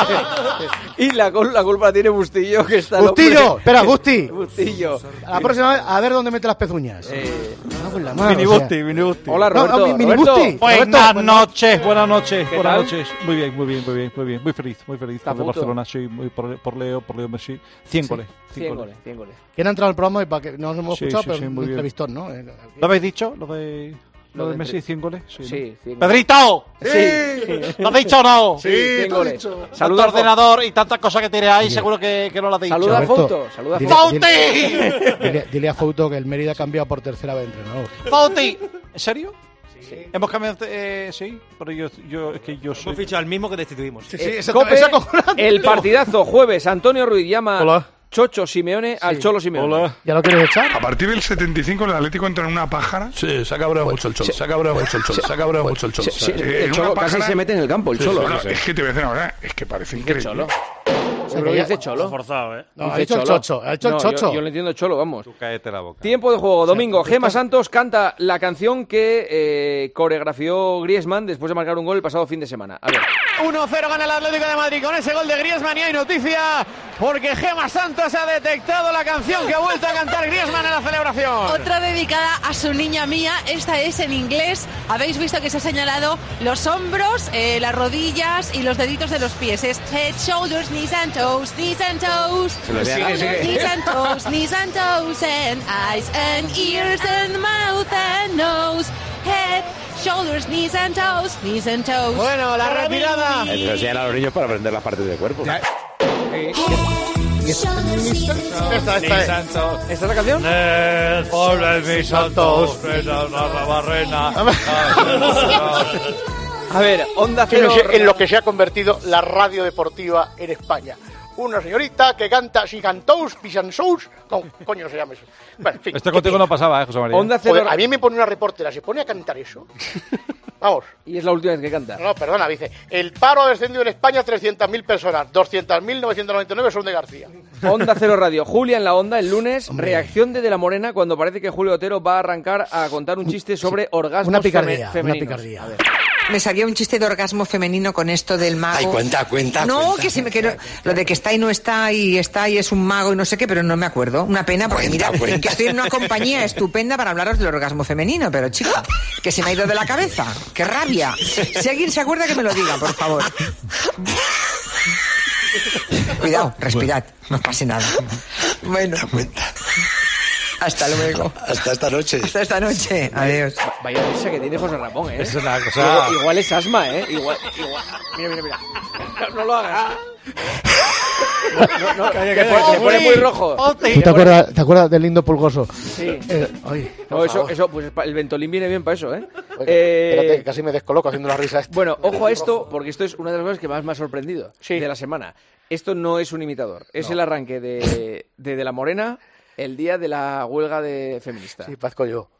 Y la culpa la tiene Bustillo, que está... ¡Bustillo! Espera, Busti. Bustillo. La próxima vez, a ver dónde mete las pezuñas. La mano, Mini o sea. Busti, Mini Busti. Hola, Roberto. Mini Roberto. Busti. Buenas noches, buenas noches, ¿Qué buenas tal? noches. Muy bien. Muy feliz. ¿Está Por a punto? Barcelona, sí, por Leo Messi. 100 goles. 100 goles, 100 goles. ¿Quién ha entrado al programa y para que no nos hemos Sí, escuchado? sí, Pero sí, un muy bien. entrevistón, ¿no? ¿Lo habéis dicho? ¿Lo de Messi, 100 goles? Sí, ¿no? 100 goles. ¡Pedrito! Sí. ¿Lo has dicho o no? Sí, 100 goles. Tanto Saluda a ordenador y tantas cosas que tienes ahí, seguro que no lo has dicho. Saluda a Roberto, Fouto. Saluda a dile- Fouto. Dile a Fouto que el Mérida ha cambiado por tercera vez de entrenador. Fauti. ¿En serio? Sí. Hemos cambiado, sí, pero es que yo soy... Hemos fichado al mismo que destituimos. Cope, el partidazo jueves. Antonio Ruiz llama Hola. Chocho Simeone al Cholo Simeone. Hola. ¿Ya lo quieres echar? A partir del 75 el Atlético entra en una pájara. Sí, se ha cabreado mucho el Cholo. Se ha cabreado mucho el Cholo. Se ha cabreado mucho el Cholo. Sí, En el una Cholo casi pájara- se mete en el campo, el Cholo. Bueno, es que te voy a decir una verdad, es que parece ¿Qué increíble. Cholo? O sea, Seguro que que ya- dice Cholo. Forzado, ¿eh? No, Dice ha dicho el Cholo. Chocho. Ha dicho el No, Chocho. Yo le entiendo Cholo, vamos. Tú cállate la boca. Tiempo de juego, domingo. Gema Santos canta la canción que coreografió Griezmann después de marcar un gol el pasado fin de semana. A ver. 1-0 gana el Atlético de Madrid con ese gol de Griezmann y hay noticia porque Gema Santos ha detectado la canción que ha vuelto a cantar Griezmann en la celebración. Otra dedicada a su niña mía, esta es en inglés. Habéis visto que se ha señalado los hombros, las rodillas y los deditos de los pies. Es head, shoulders, knees and toes, knees and toes. Shoulders, knees and toes, knees and toes, and eyes and ears and mouth and nose. Head, shoulders, knees and toes, knees and toes. Bueno, la retirada. Eso enseñan a los niños para aprender las partes del cuerpo. Esta es la canción. Pobres mis santos, A ver, Onda En Cero. en lo que se ha convertido la radio deportiva en España. Una señorita que canta Sigantous, Pisansous, coño se llama eso. Bueno, en fin. Esto contigo no pasaba, José María. Onda Cero. Joder, a mí me pone una reportera, se pone a cantar eso. Vamos. Y es la última vez que canta. No, perdona, dice. El paro ha descendido en España 300.000 personas. 200.999 son de García. Onda Cero Radio. Julia en la Onda el lunes. Reacción de la Morena cuando parece que Julio Otero va a arrancar a contar un chiste sobre orgasmos Una picardía, femeninos. una picardía. A ver. Me salía un chiste de orgasmo femenino con esto del mago. Ay, cuenta. No, cuenta. que si me quiero. Lo de que está y no está y es un mago y no sé qué, pero no me acuerdo. Una pena porque mira, que estoy en una compañía estupenda para hablaros del orgasmo femenino, pero chica, que se me ha ido de la cabeza. ¡Qué rabia! Si alguien se acuerda que me lo diga, por favor. Cuidado, respirad, no os pase nada. Bueno. Hasta luego. Hasta esta noche. Hasta esta noche. Adiós. Vaya risa que tiene José Ramón, ¿eh? Es una cosa... Igual es asma, ¿eh? Igual. Mira. No lo hagas. No, se pone muy rojo. ¿Tú te acuerdas del lindo pulgoso? Sí. Oye, No, eso, pues el Ventolín viene bien para eso, ¿eh? Espérate, que casi me descoloco haciendo la risa esta. Bueno, ojo a esto, porque esto es una de las cosas que más me ha sorprendido de la semana. Esto no es un imitador, es el arranque de La Morena el día de la huelga de feminista. Sí, pazco yo.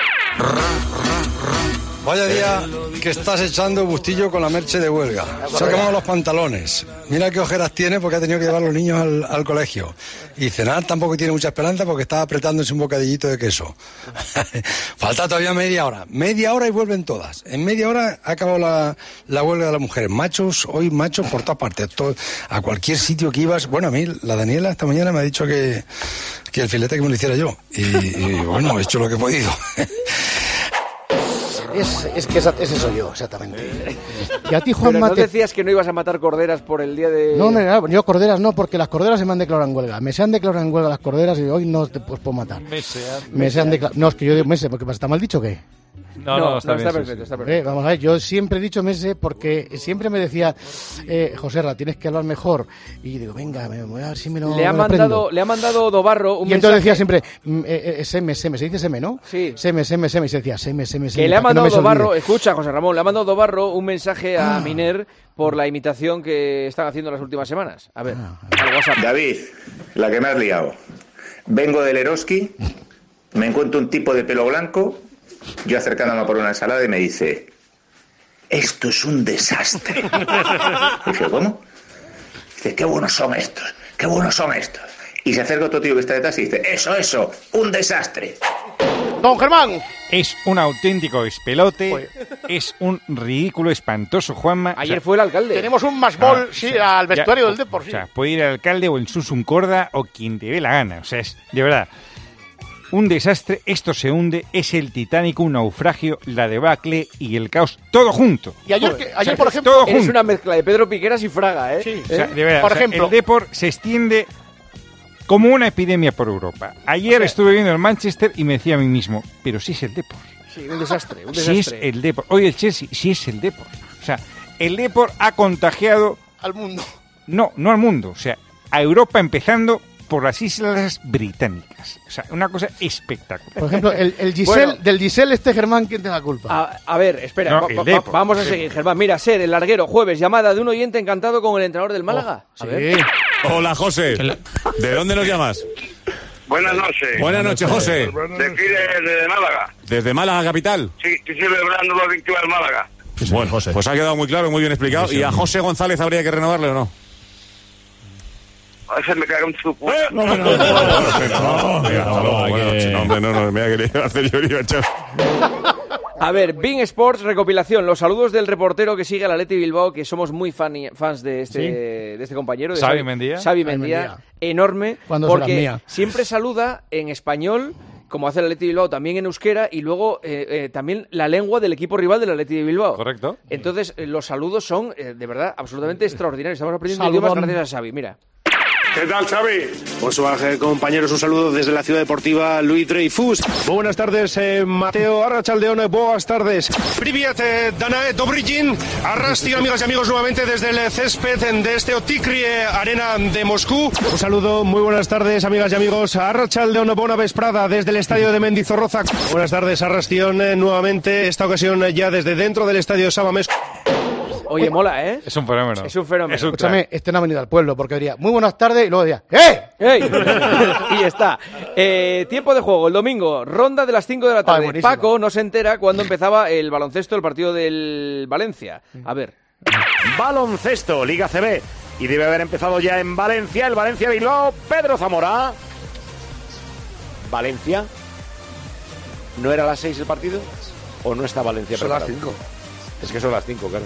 Vaya día que estás echando, Bustillo, con la merche de huelga. Se ha quemado los pantalones. Mira qué ojeras tiene porque ha tenido que llevar a los niños al colegio. Y cenar tampoco tiene mucha esperanza porque está apretándose un bocadillito de queso. Falta todavía media hora. Media hora y vuelven todas. En media hora ha acabado la huelga de las mujeres. Machos por todas partes. A cualquier sitio que ibas. Bueno, a mí la Daniela esta mañana me ha dicho que el filete que me lo hiciera yo. Y bueno, he hecho lo que he podido. Es que ese soy yo, exactamente. Y a ti, Pero Juanma, no decías que no ibas a matar corderas por el día de... No, yo corderas no, porque las corderas se me han declarado en huelga. Me se han declarado en huelga las corderas y hoy no te puedo matar. Me se han declarado... No, es que yo digo meses, porque está mal dicho, ¿qué? No, está bien, perfecto, está perfecto. Vamos a ver, yo siempre he dicho Mese porque siempre me decía, Joserra, tienes que hablar mejor. Y digo, venga, voy a ver si me lo Le ha mandado Dobarro un y entonces mensaje. decía siempre, seme, se dice seme, ¿no? Sí. Seme, y se decía, seme. Que le ha mandado Dobarro, escucha, José Ramón, le ha mandado Dobarro un mensaje a Miner por la imitación que están haciendo las últimas semanas. A ver, al WhatsApp. David, la que me has liado. Vengo del Eroski, me encuentro un tipo de pelo blanco, yo acercándome por una ensalada y me dice, esto es un desastre. Dije, ¿cómo? Dice, qué buenos son estos. Y se acerca otro tío que está detrás y dice, eso, un desastre. Don Germán. Es un auténtico despelote, es un ridículo espantoso, Juanma. Ayer fue el alcalde. Tenemos un masbol, al vestuario del Depor, sí. O sea, puede ir al alcalde o el Susun Corda o quien te dé la gana. O sea, es de verdad un desastre. Esto se hunde, es el Titanic, un naufragio, la debacle y el caos, todo junto. Y ayer por ejemplo, todo es junto. una mezcla de Pedro Piqueras y Fraga, ¿eh? Sí. O sea, de verdad, por ejemplo, el Depor se extiende como una epidemia por Europa. Ayer estuve viendo el Manchester y me decía a mí mismo, pero si es el Depor. Sí, un desastre. Si es el Depor. Hoy el Chelsea, si es el Depor. O sea, el Depor ha contagiado al mundo. No al mundo. O sea, a Europa empezando por las Islas Británicas. O sea, una cosa espectacular. Por ejemplo, el Giselle, del Giselle Germán, ¿quién tiene la culpa? A ver, espera, vamos a seguir, Germán. Mira, Ser, el larguero, jueves, llamada de un oyente encantado con el entrenador del Málaga. A ver. Hola, José. ¿De dónde nos llamas? Buenas noches. Buenas noches, José. De aquí, desde Málaga. ¿Desde Málaga capital? Sí, estoy celebrando los 20 del Málaga. Bueno, José, pues ha quedado muy claro y muy bien explicado. ¿Y a José González habría que renovarle o no? A veces me caga un zupo. No, me ha querido hacer llorar, chaval. A ver, Bein Sports, recopilación. Los saludos del reportero que sigue al Athletic Bilbao, que somos muy fans de este compañero. De Xavi Mendía. Xavi Mendía, enorme. ¿Cuándo será porque mía? siempre saluda en español, como hace el Athletic Bilbao, también en euskera, y luego también la lengua del equipo rival del Athletic Bilbao. Correcto. Entonces, los saludos son, de verdad, absolutamente extraordinarios. Estamos aprendiendo Saludón. idiomas gracias a Xavi, mira. ¿Qué tal, Xavi? Bonsoir, compañeros, un saludo desde la ciudad deportiva Louis Dreyfus. Buenas tardes, Mateo Arrachaldeón. Buenas tardes. Privyet, Danae Dobrigin. Arrasti, amigas y amigos, nuevamente desde el césped de este Otikrie Arena de Moscú. Un saludo, muy buenas tardes, amigas y amigos. Arrachaldeón, Bona Vesprada, desde el estadio de Mendizorroza. Buenas tardes, Arrastión, nuevamente, esta ocasión ya desde dentro del estadio Samamés. Oye, mola, ¿eh? Es un fenómeno. Es un fenómeno. Escúchame, no ha venido al pueblo porque diría, muy buenas tardes, y luego diría, ¡eh! ¡Ey! Y ya está. Tiempo de juego, el domingo, ronda de las 5 de la tarde. buenísimo. Paco no se entera cuando empezaba el baloncesto, el partido del Valencia. A ver. Baloncesto, Liga CB. Y debe haber empezado ya en Valencia, el Valencia-Bilbao, Pedro Zamora. ¿Valencia? ¿No era a las 6 el partido? ¿O no está Valencia Son las preparado? 5. Es que son las 5, claro.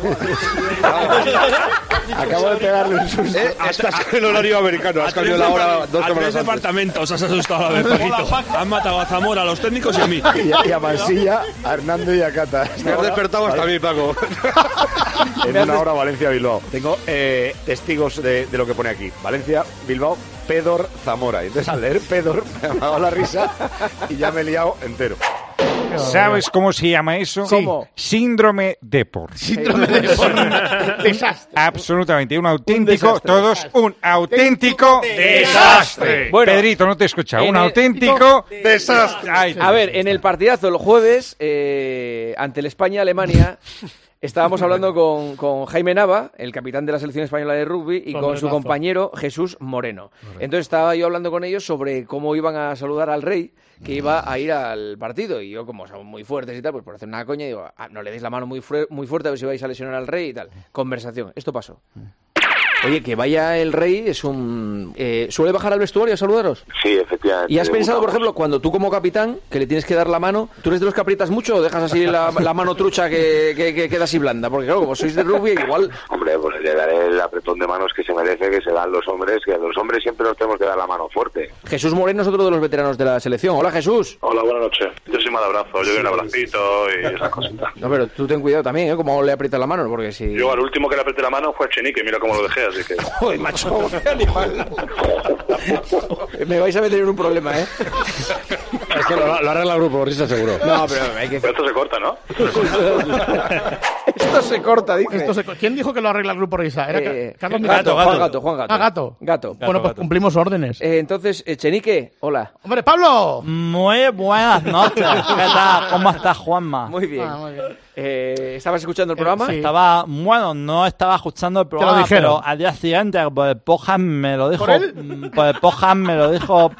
Acabo de pegarle un susto. Estás en el horario americano, has cambiado la hora 2 semanas antes. departamentos has asustado a la vez, Paquito. Has matado a Zamora, a los técnicos y a mí. Y a Mansilla, a Hernando y a Cata. Me has despertado hasta a mí, Paco. En una hora Valencia-Bilbao. Tengo testigos de lo que pone aquí. Valencia-Bilbao, Pedor Zamora. Y entonces al leer Pedor me ha dado la risa y ya me he liado entero. ¿Sabes cómo se llama eso? ¿Cómo? Síndrome Depor. Síndrome de Depor. Desastre. Absolutamente, un auténtico, desastre. todos, un auténtico desastre. Bueno, Pedrito, no te he escuchado, un en el- auténtico desastre. Ay, A ver, en el partidazo el jueves, ante el España-Alemania, estábamos hablando con Jaime Nava, el capitán de la selección española de rugby, y con su Hombre, compañero Jesús Moreno. Entonces estaba yo hablando con ellos sobre cómo iban a saludar al rey, que iba a ir al partido. Y yo, como somos muy fuertes y tal, pues por hacer una coña, digo, no le deis la mano muy fuerte a ver si vais a lesionar al rey y tal. Conversación. Esto pasó. Oye, que vaya el rey es un... ¿Suele bajar al vestuario a saludaros? Sí, efectivamente. ¿Y has pensado, por ejemplo, cuando tú como capitán, que le tienes que dar la mano, ¿tú eres de los que aprietas mucho o dejas así la mano trucha que queda así blanda? Porque claro, como sois de rugby, igual... Hombre, pues le daré el apretón de manos que se merece, que se dan los hombres, que a los hombres siempre nos tenemos que dar la mano fuerte. Jesús Moreno es otro de los veteranos de la selección. Hola, Jesús. Hola, buenas noches. Yo soy mal abrazo, yo doy un abracito y esas cositas. No, pero tú ten cuidado también, ¿eh? Como le aprietas la mano, porque si... Yo al último que le apreté la mano fue a Chenique, mira cómo lo dejé, así que... Joder, macho, qué animal. Me vais a meter en un problema, ¿eh? Esto lo arregla el grupo, risa seguro. No, pero hay que... Pero esto se corta, ¿no? Esto se corta, dice. ¿Quién dijo que lo arregla el grupo Risa? Era Carlos Juan Gato. Ah, Gato. Bueno, pues cumplimos órdenes. Entonces, Chenique, hola. ¡Hombre, Pablo! Muy buenas noches. ¿Qué tal? ¿Cómo estás, Juanma? Muy bien. ¿Estabas escuchando el programa? Sí. No estaba escuchando el programa, pero al día siguiente, por el podcast me lo dijo. Por el podcast me lo dijo.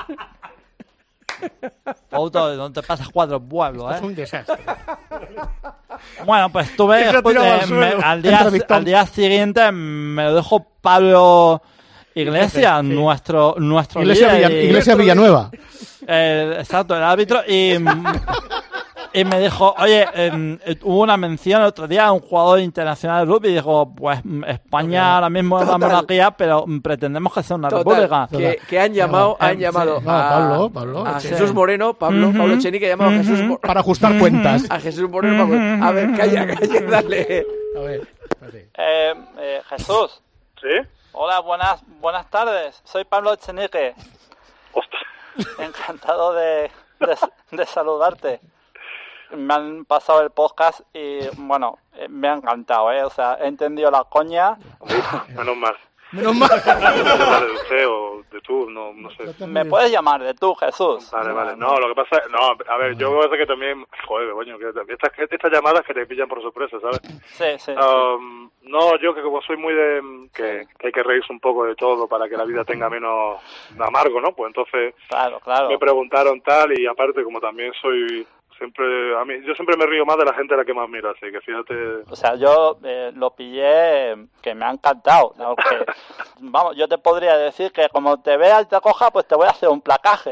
Pauto, no te pasas 4 pueblos, Es un desastre. Bueno, pues tuve al día siguiente me lo dijo Pablo Iglesias, sí. nuestro Iglesia Villanueva. Exacto, el árbitro, y me dijo, oye, hubo una mención el otro día a un jugador internacional de rugby y dijo, pues España ahora mismo es una monarquía, pero pretendemos que sea una república. Que han llamado a Jesús Moreno, Pablo Echenique ha llamado a Jesús Moreno. Para ajustar cuentas. A Jesús Moreno, a ver, calla, dale. A ver, Jesús. ¿Sí? Hola, buenas tardes. Soy Pablo Echenique. Ostras. Encantado de saludarte. Me han pasado el podcast y, bueno, me ha encantado, O sea, he entendido la coña. Menos mal. Menos mal. De usted o de tú, no sé. Me puedes llamar de tú, Jesús. Vale. No, lo que pasa es... No, a ver, yo creo que también... Joder, coño, que estas llamadas que te pillan por sorpresa, ¿sabes? Sí. No, yo que como soy muy de... Que hay que reírse un poco de todo para que la vida tenga menos amargo, ¿no? Pues entonces... Claro. Me preguntaron tal y aparte como también soy... yo siempre me río más de la gente a la que más miro, así que fíjate... O sea, yo lo pillé que me ha encantado, ¿no? Que, vamos, yo te podría decir que como te vea y te coja, pues te voy a hacer un placaje.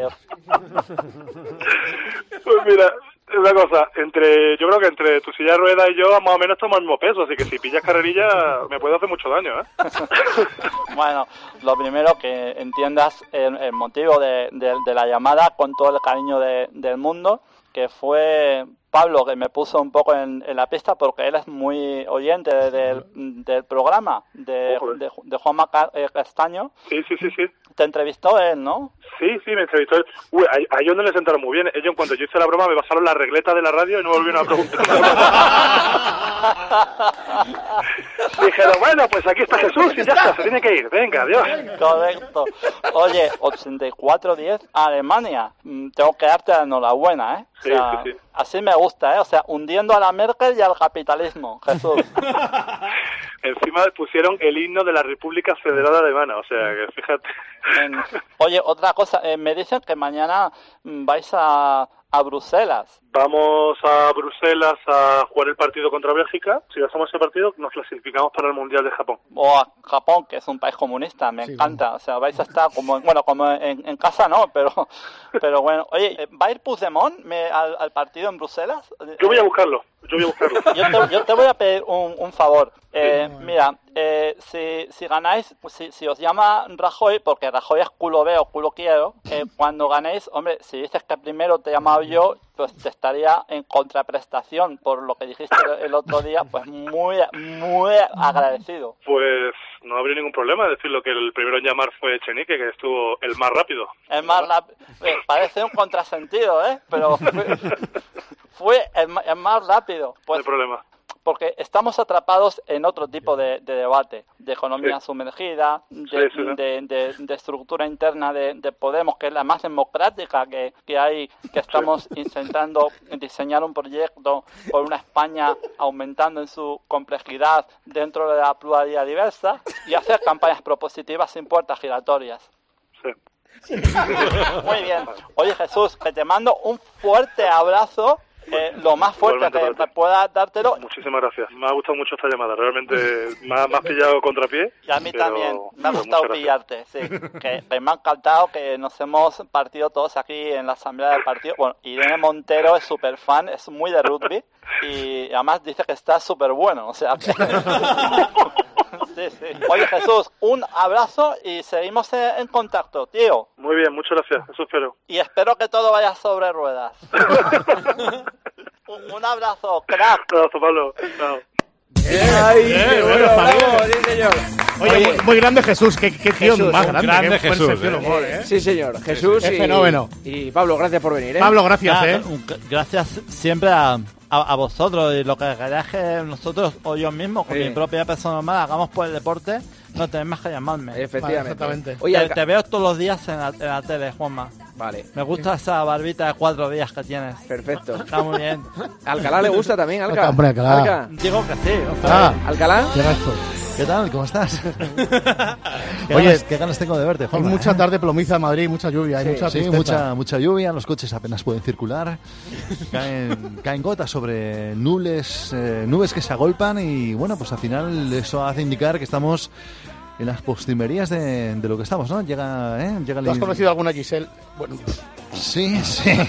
Pues mira, una cosa, yo creo que entre tu silla de ruedas y yo más o menos estamos al mismo peso, así que si pillas carrerilla me puede hacer mucho daño, Bueno, lo primero que entiendas el motivo de la llamada con todo el cariño del mundo, que fue Pablo que me puso un poco en la pista porque él es muy oyente del programa de Juanma Castaño. Sí. Te entrevistó él, ¿no? Sí, me entrevistó él. Uy, a ellos no les sentaron muy bien. Ellos, en cuanto yo hice la broma, me bajaron la regleta de la radio y no volvieron a preguntar. Dijeron, bueno, pues aquí está Jesús y ya está, se tiene que ir. Venga, adiós. Correcto. Oye, 84-10 Alemania. Tengo que darte la enhorabuena, O sea, sí. Así me gusta, O sea, hundiendo a la Merkel y al capitalismo, Jesús. Encima pusieron el himno de la República Federal Alemana, o sea, que fíjate. Oye, otra cosa, me dicen que mañana vais a Bruselas. Vamos a Bruselas a jugar el partido contra Bélgica. Si hacemos ese partido, nos clasificamos para el Mundial de Japón. O a Japón, que es un país comunista, me encanta. O sea, vais a estar como en casa, ¿no? Pero bueno. Oye, ¿va a ir Puigdemont al partido en Bruselas? Yo voy a buscarlo. Yo te voy a pedir un favor. Mira, si ganáis, si os llama Rajoy, porque Rajoy es culo veo, culo quiero, cuando ganéis, hombre, si dices que primero te he llamado yo, pues te estaría en contraprestación por lo que dijiste el otro día, pues muy agradecido. Pues no habría ningún problema decirlo que el primero en llamar fue Echenique, que estuvo el más rápido. El más rápido. Parece un contrasentido, pero fue el más rápido. Pues, no hay problema. Porque estamos atrapados en otro tipo de debate, de economía sumergida, de estructura interna de Podemos, que es la más democrática que hay, que estamos intentando diseñar un proyecto por una España aumentando en su complejidad dentro de la pluralidad diversa y hacer campañas propositivas sin puertas giratorias. Sí. Muy bien. Oye, Jesús, que te mando un fuerte abrazo. Lo más fuerte que pueda dártelo. Muchísimas gracias. Me ha gustado mucho esta llamada. Realmente me has pillado contrapié. Y a mí también. Me ha gustado pillarte. Sí. Que me ha encantado que nos hemos partido todos aquí en la asamblea del partido. Bueno, Irene Montero es súper fan, es muy de rugby. Y además dice que está súper bueno. O sea que... Sí. Oye, Jesús, un abrazo y seguimos en contacto, tío. Muy bien, muchas gracias. Eso espero. Y espero que todo vaya sobre ruedas. Un abrazo, crack. Un abrazo, Pablo. Chao. Ay, qué bueno, bravo, sí, señor. Oye, muy grande Jesús, qué tío Jesús, más grande. grande qué buen Jesús, sentido del humor, ¿eh? Sí, señor. Jesús Qué y fenómeno. Y Pablo, gracias por venir, ¿eh? Pablo, gracias, Gracias siempre a vosotros, y lo que queráis que nosotros o yo mismo, con mi propia persona normal, hagamos por el deporte, no tenéis más que llamarme. Efectivamente. Exactamente. Oye, te veo todos los días en la tele, Juanma. Vale. Me gusta esa barbita de 4 días que tienes. Perfecto. Está muy bien. ¿Alcalá le gusta también, Alca? Hombre, Alcalá. Alca. Digo que sí. O sea, ¿Alcalá? ¿Qué tal? ¿Cómo estás? Oye, qué ganas tengo de verte, hay Juanma, mucha tarde plomiza en Madrid, mucha lluvia, hay mucha tristeza. mucha lluvia, los coches apenas pueden circular, caen gotas sobre nubes que se agolpan y bueno, pues al final eso hace indicar que estamos en las postrimerías de lo que estamos, ¿no? Llega ¿Tú has conocido alguna Giselle? Bueno, sí.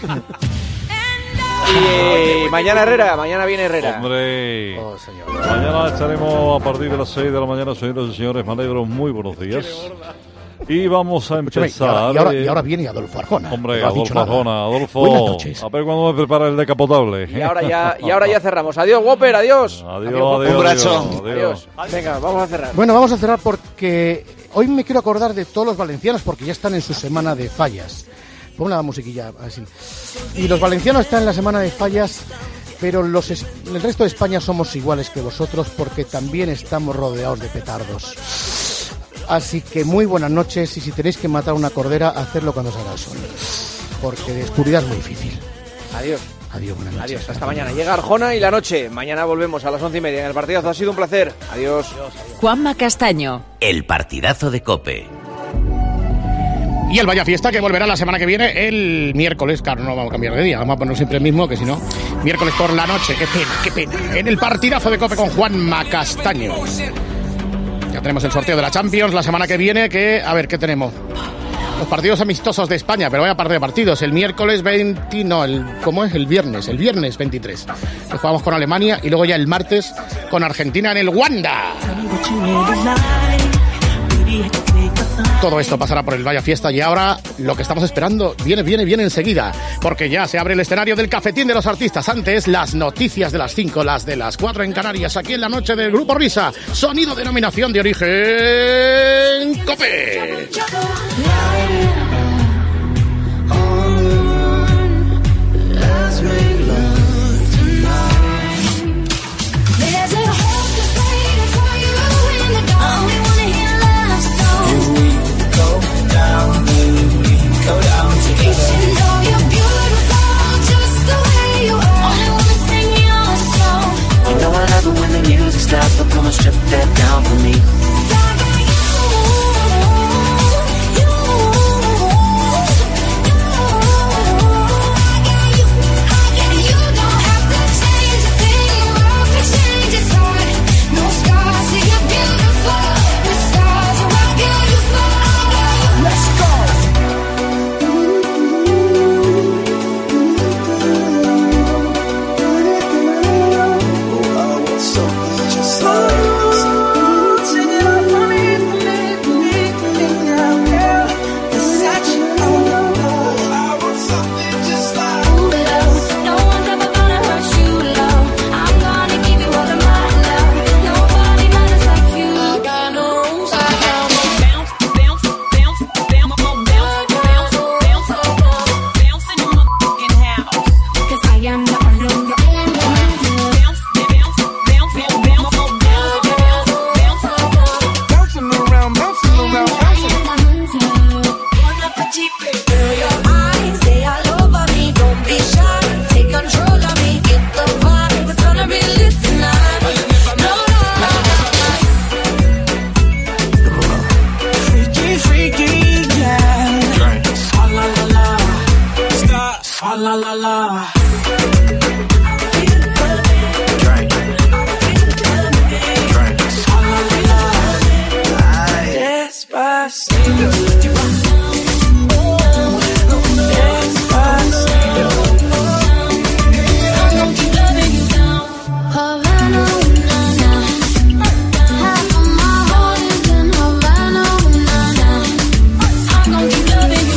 Y mañana Herrera, mañana viene Herrera. Hombre, señor. mañana estaremos a partir de las 6 de la mañana, señoras y señores, me alegro, muy buenos días. Y vamos a empezar. Y ahora viene Adolfo Arjona. Hombre, No has dicho Adolfo nada. Arjona, Adolfo. Buenas noches. A ver cuándo me prepara el decapotable. Y ahora ya cerramos. Adiós, Whopper, adiós. Adiós. Un brazo. Adiós. Venga, vamos a cerrar. Bueno, vamos a cerrar porque hoy me quiero acordar de todos los valencianos porque ya están en su semana de fallas. Pon una musiquilla así. Y los valencianos están en la semana de fallas, pero el resto de España somos iguales que vosotros porque también estamos rodeados de petardos. Así que muy buenas noches y si tenéis que matar una cordera, hacerlo cuando salga el sol. Porque de oscuridad es muy difícil. Adiós. Adiós, buenas noches. Adiós, hasta mañana. Llega Arjona y la noche. Mañana volvemos a las 11:30 en el partidazo. Ha sido un placer. Adiós. Juanma Castaño. El partidazo de COPE. Y el Vaya Fiesta que volverá la semana que viene el miércoles, claro, no vamos a cambiar de día, vamos a poner siempre el mismo, que si no, miércoles por la noche, qué pena, en el partidazo de COPE con Juanma Castaño. Ya tenemos el sorteo de la Champions la semana que viene, a ver, ¿qué tenemos? Los partidos amistosos de España, pero vaya par de partidos, el miércoles 20, ¿cómo es? El viernes 23, que jugamos con Alemania y luego ya el martes con Argentina en el Wanda. Todo esto pasará por el Vaya Fiesta y ahora lo que estamos esperando viene enseguida, porque ya se abre el escenario del Cafetín de los Artistas. Antes, las noticias de las 5, las de las 4 en Canarias, aquí en la noche del Grupo Risa. Sonido denominación de origen COPE. But come and strip that down for me.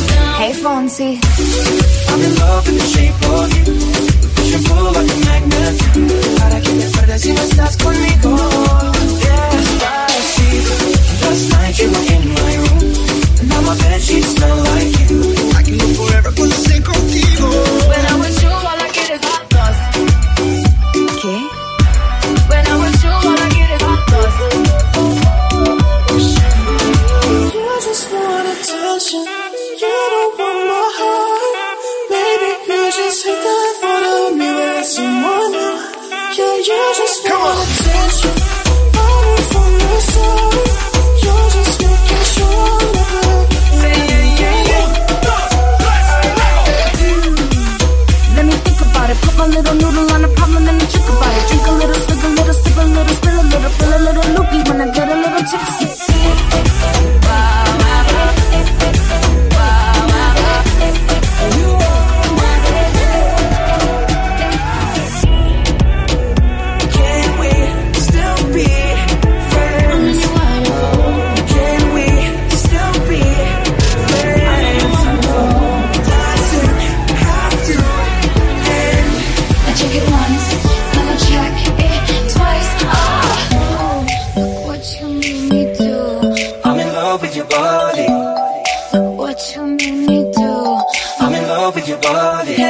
Hey, Fonzie. I'm in love with the shape of you. Push and pull like a magnet. Para que te pierdas si no estás conmigo. Despacito. Last night you were in my room, and now my bedsheets smell like you. I can live forever cuando esté contigo. When I'm with you, all I get is hot dust. ¿Qué? When I'm with you, all I get is hot dust. You just want attention. You don't want my heart. Baby, you just hit the thought of me with someone new. Yeah, you just want attention. Running from your side. You're just making sure I'm never. Say yeah. Let me think about it. Put my little noodle on a problem, let me think about it. Drink a little, swig a little, sip a little, spill a little, feel a little loopy when I get a little tipsy. Body.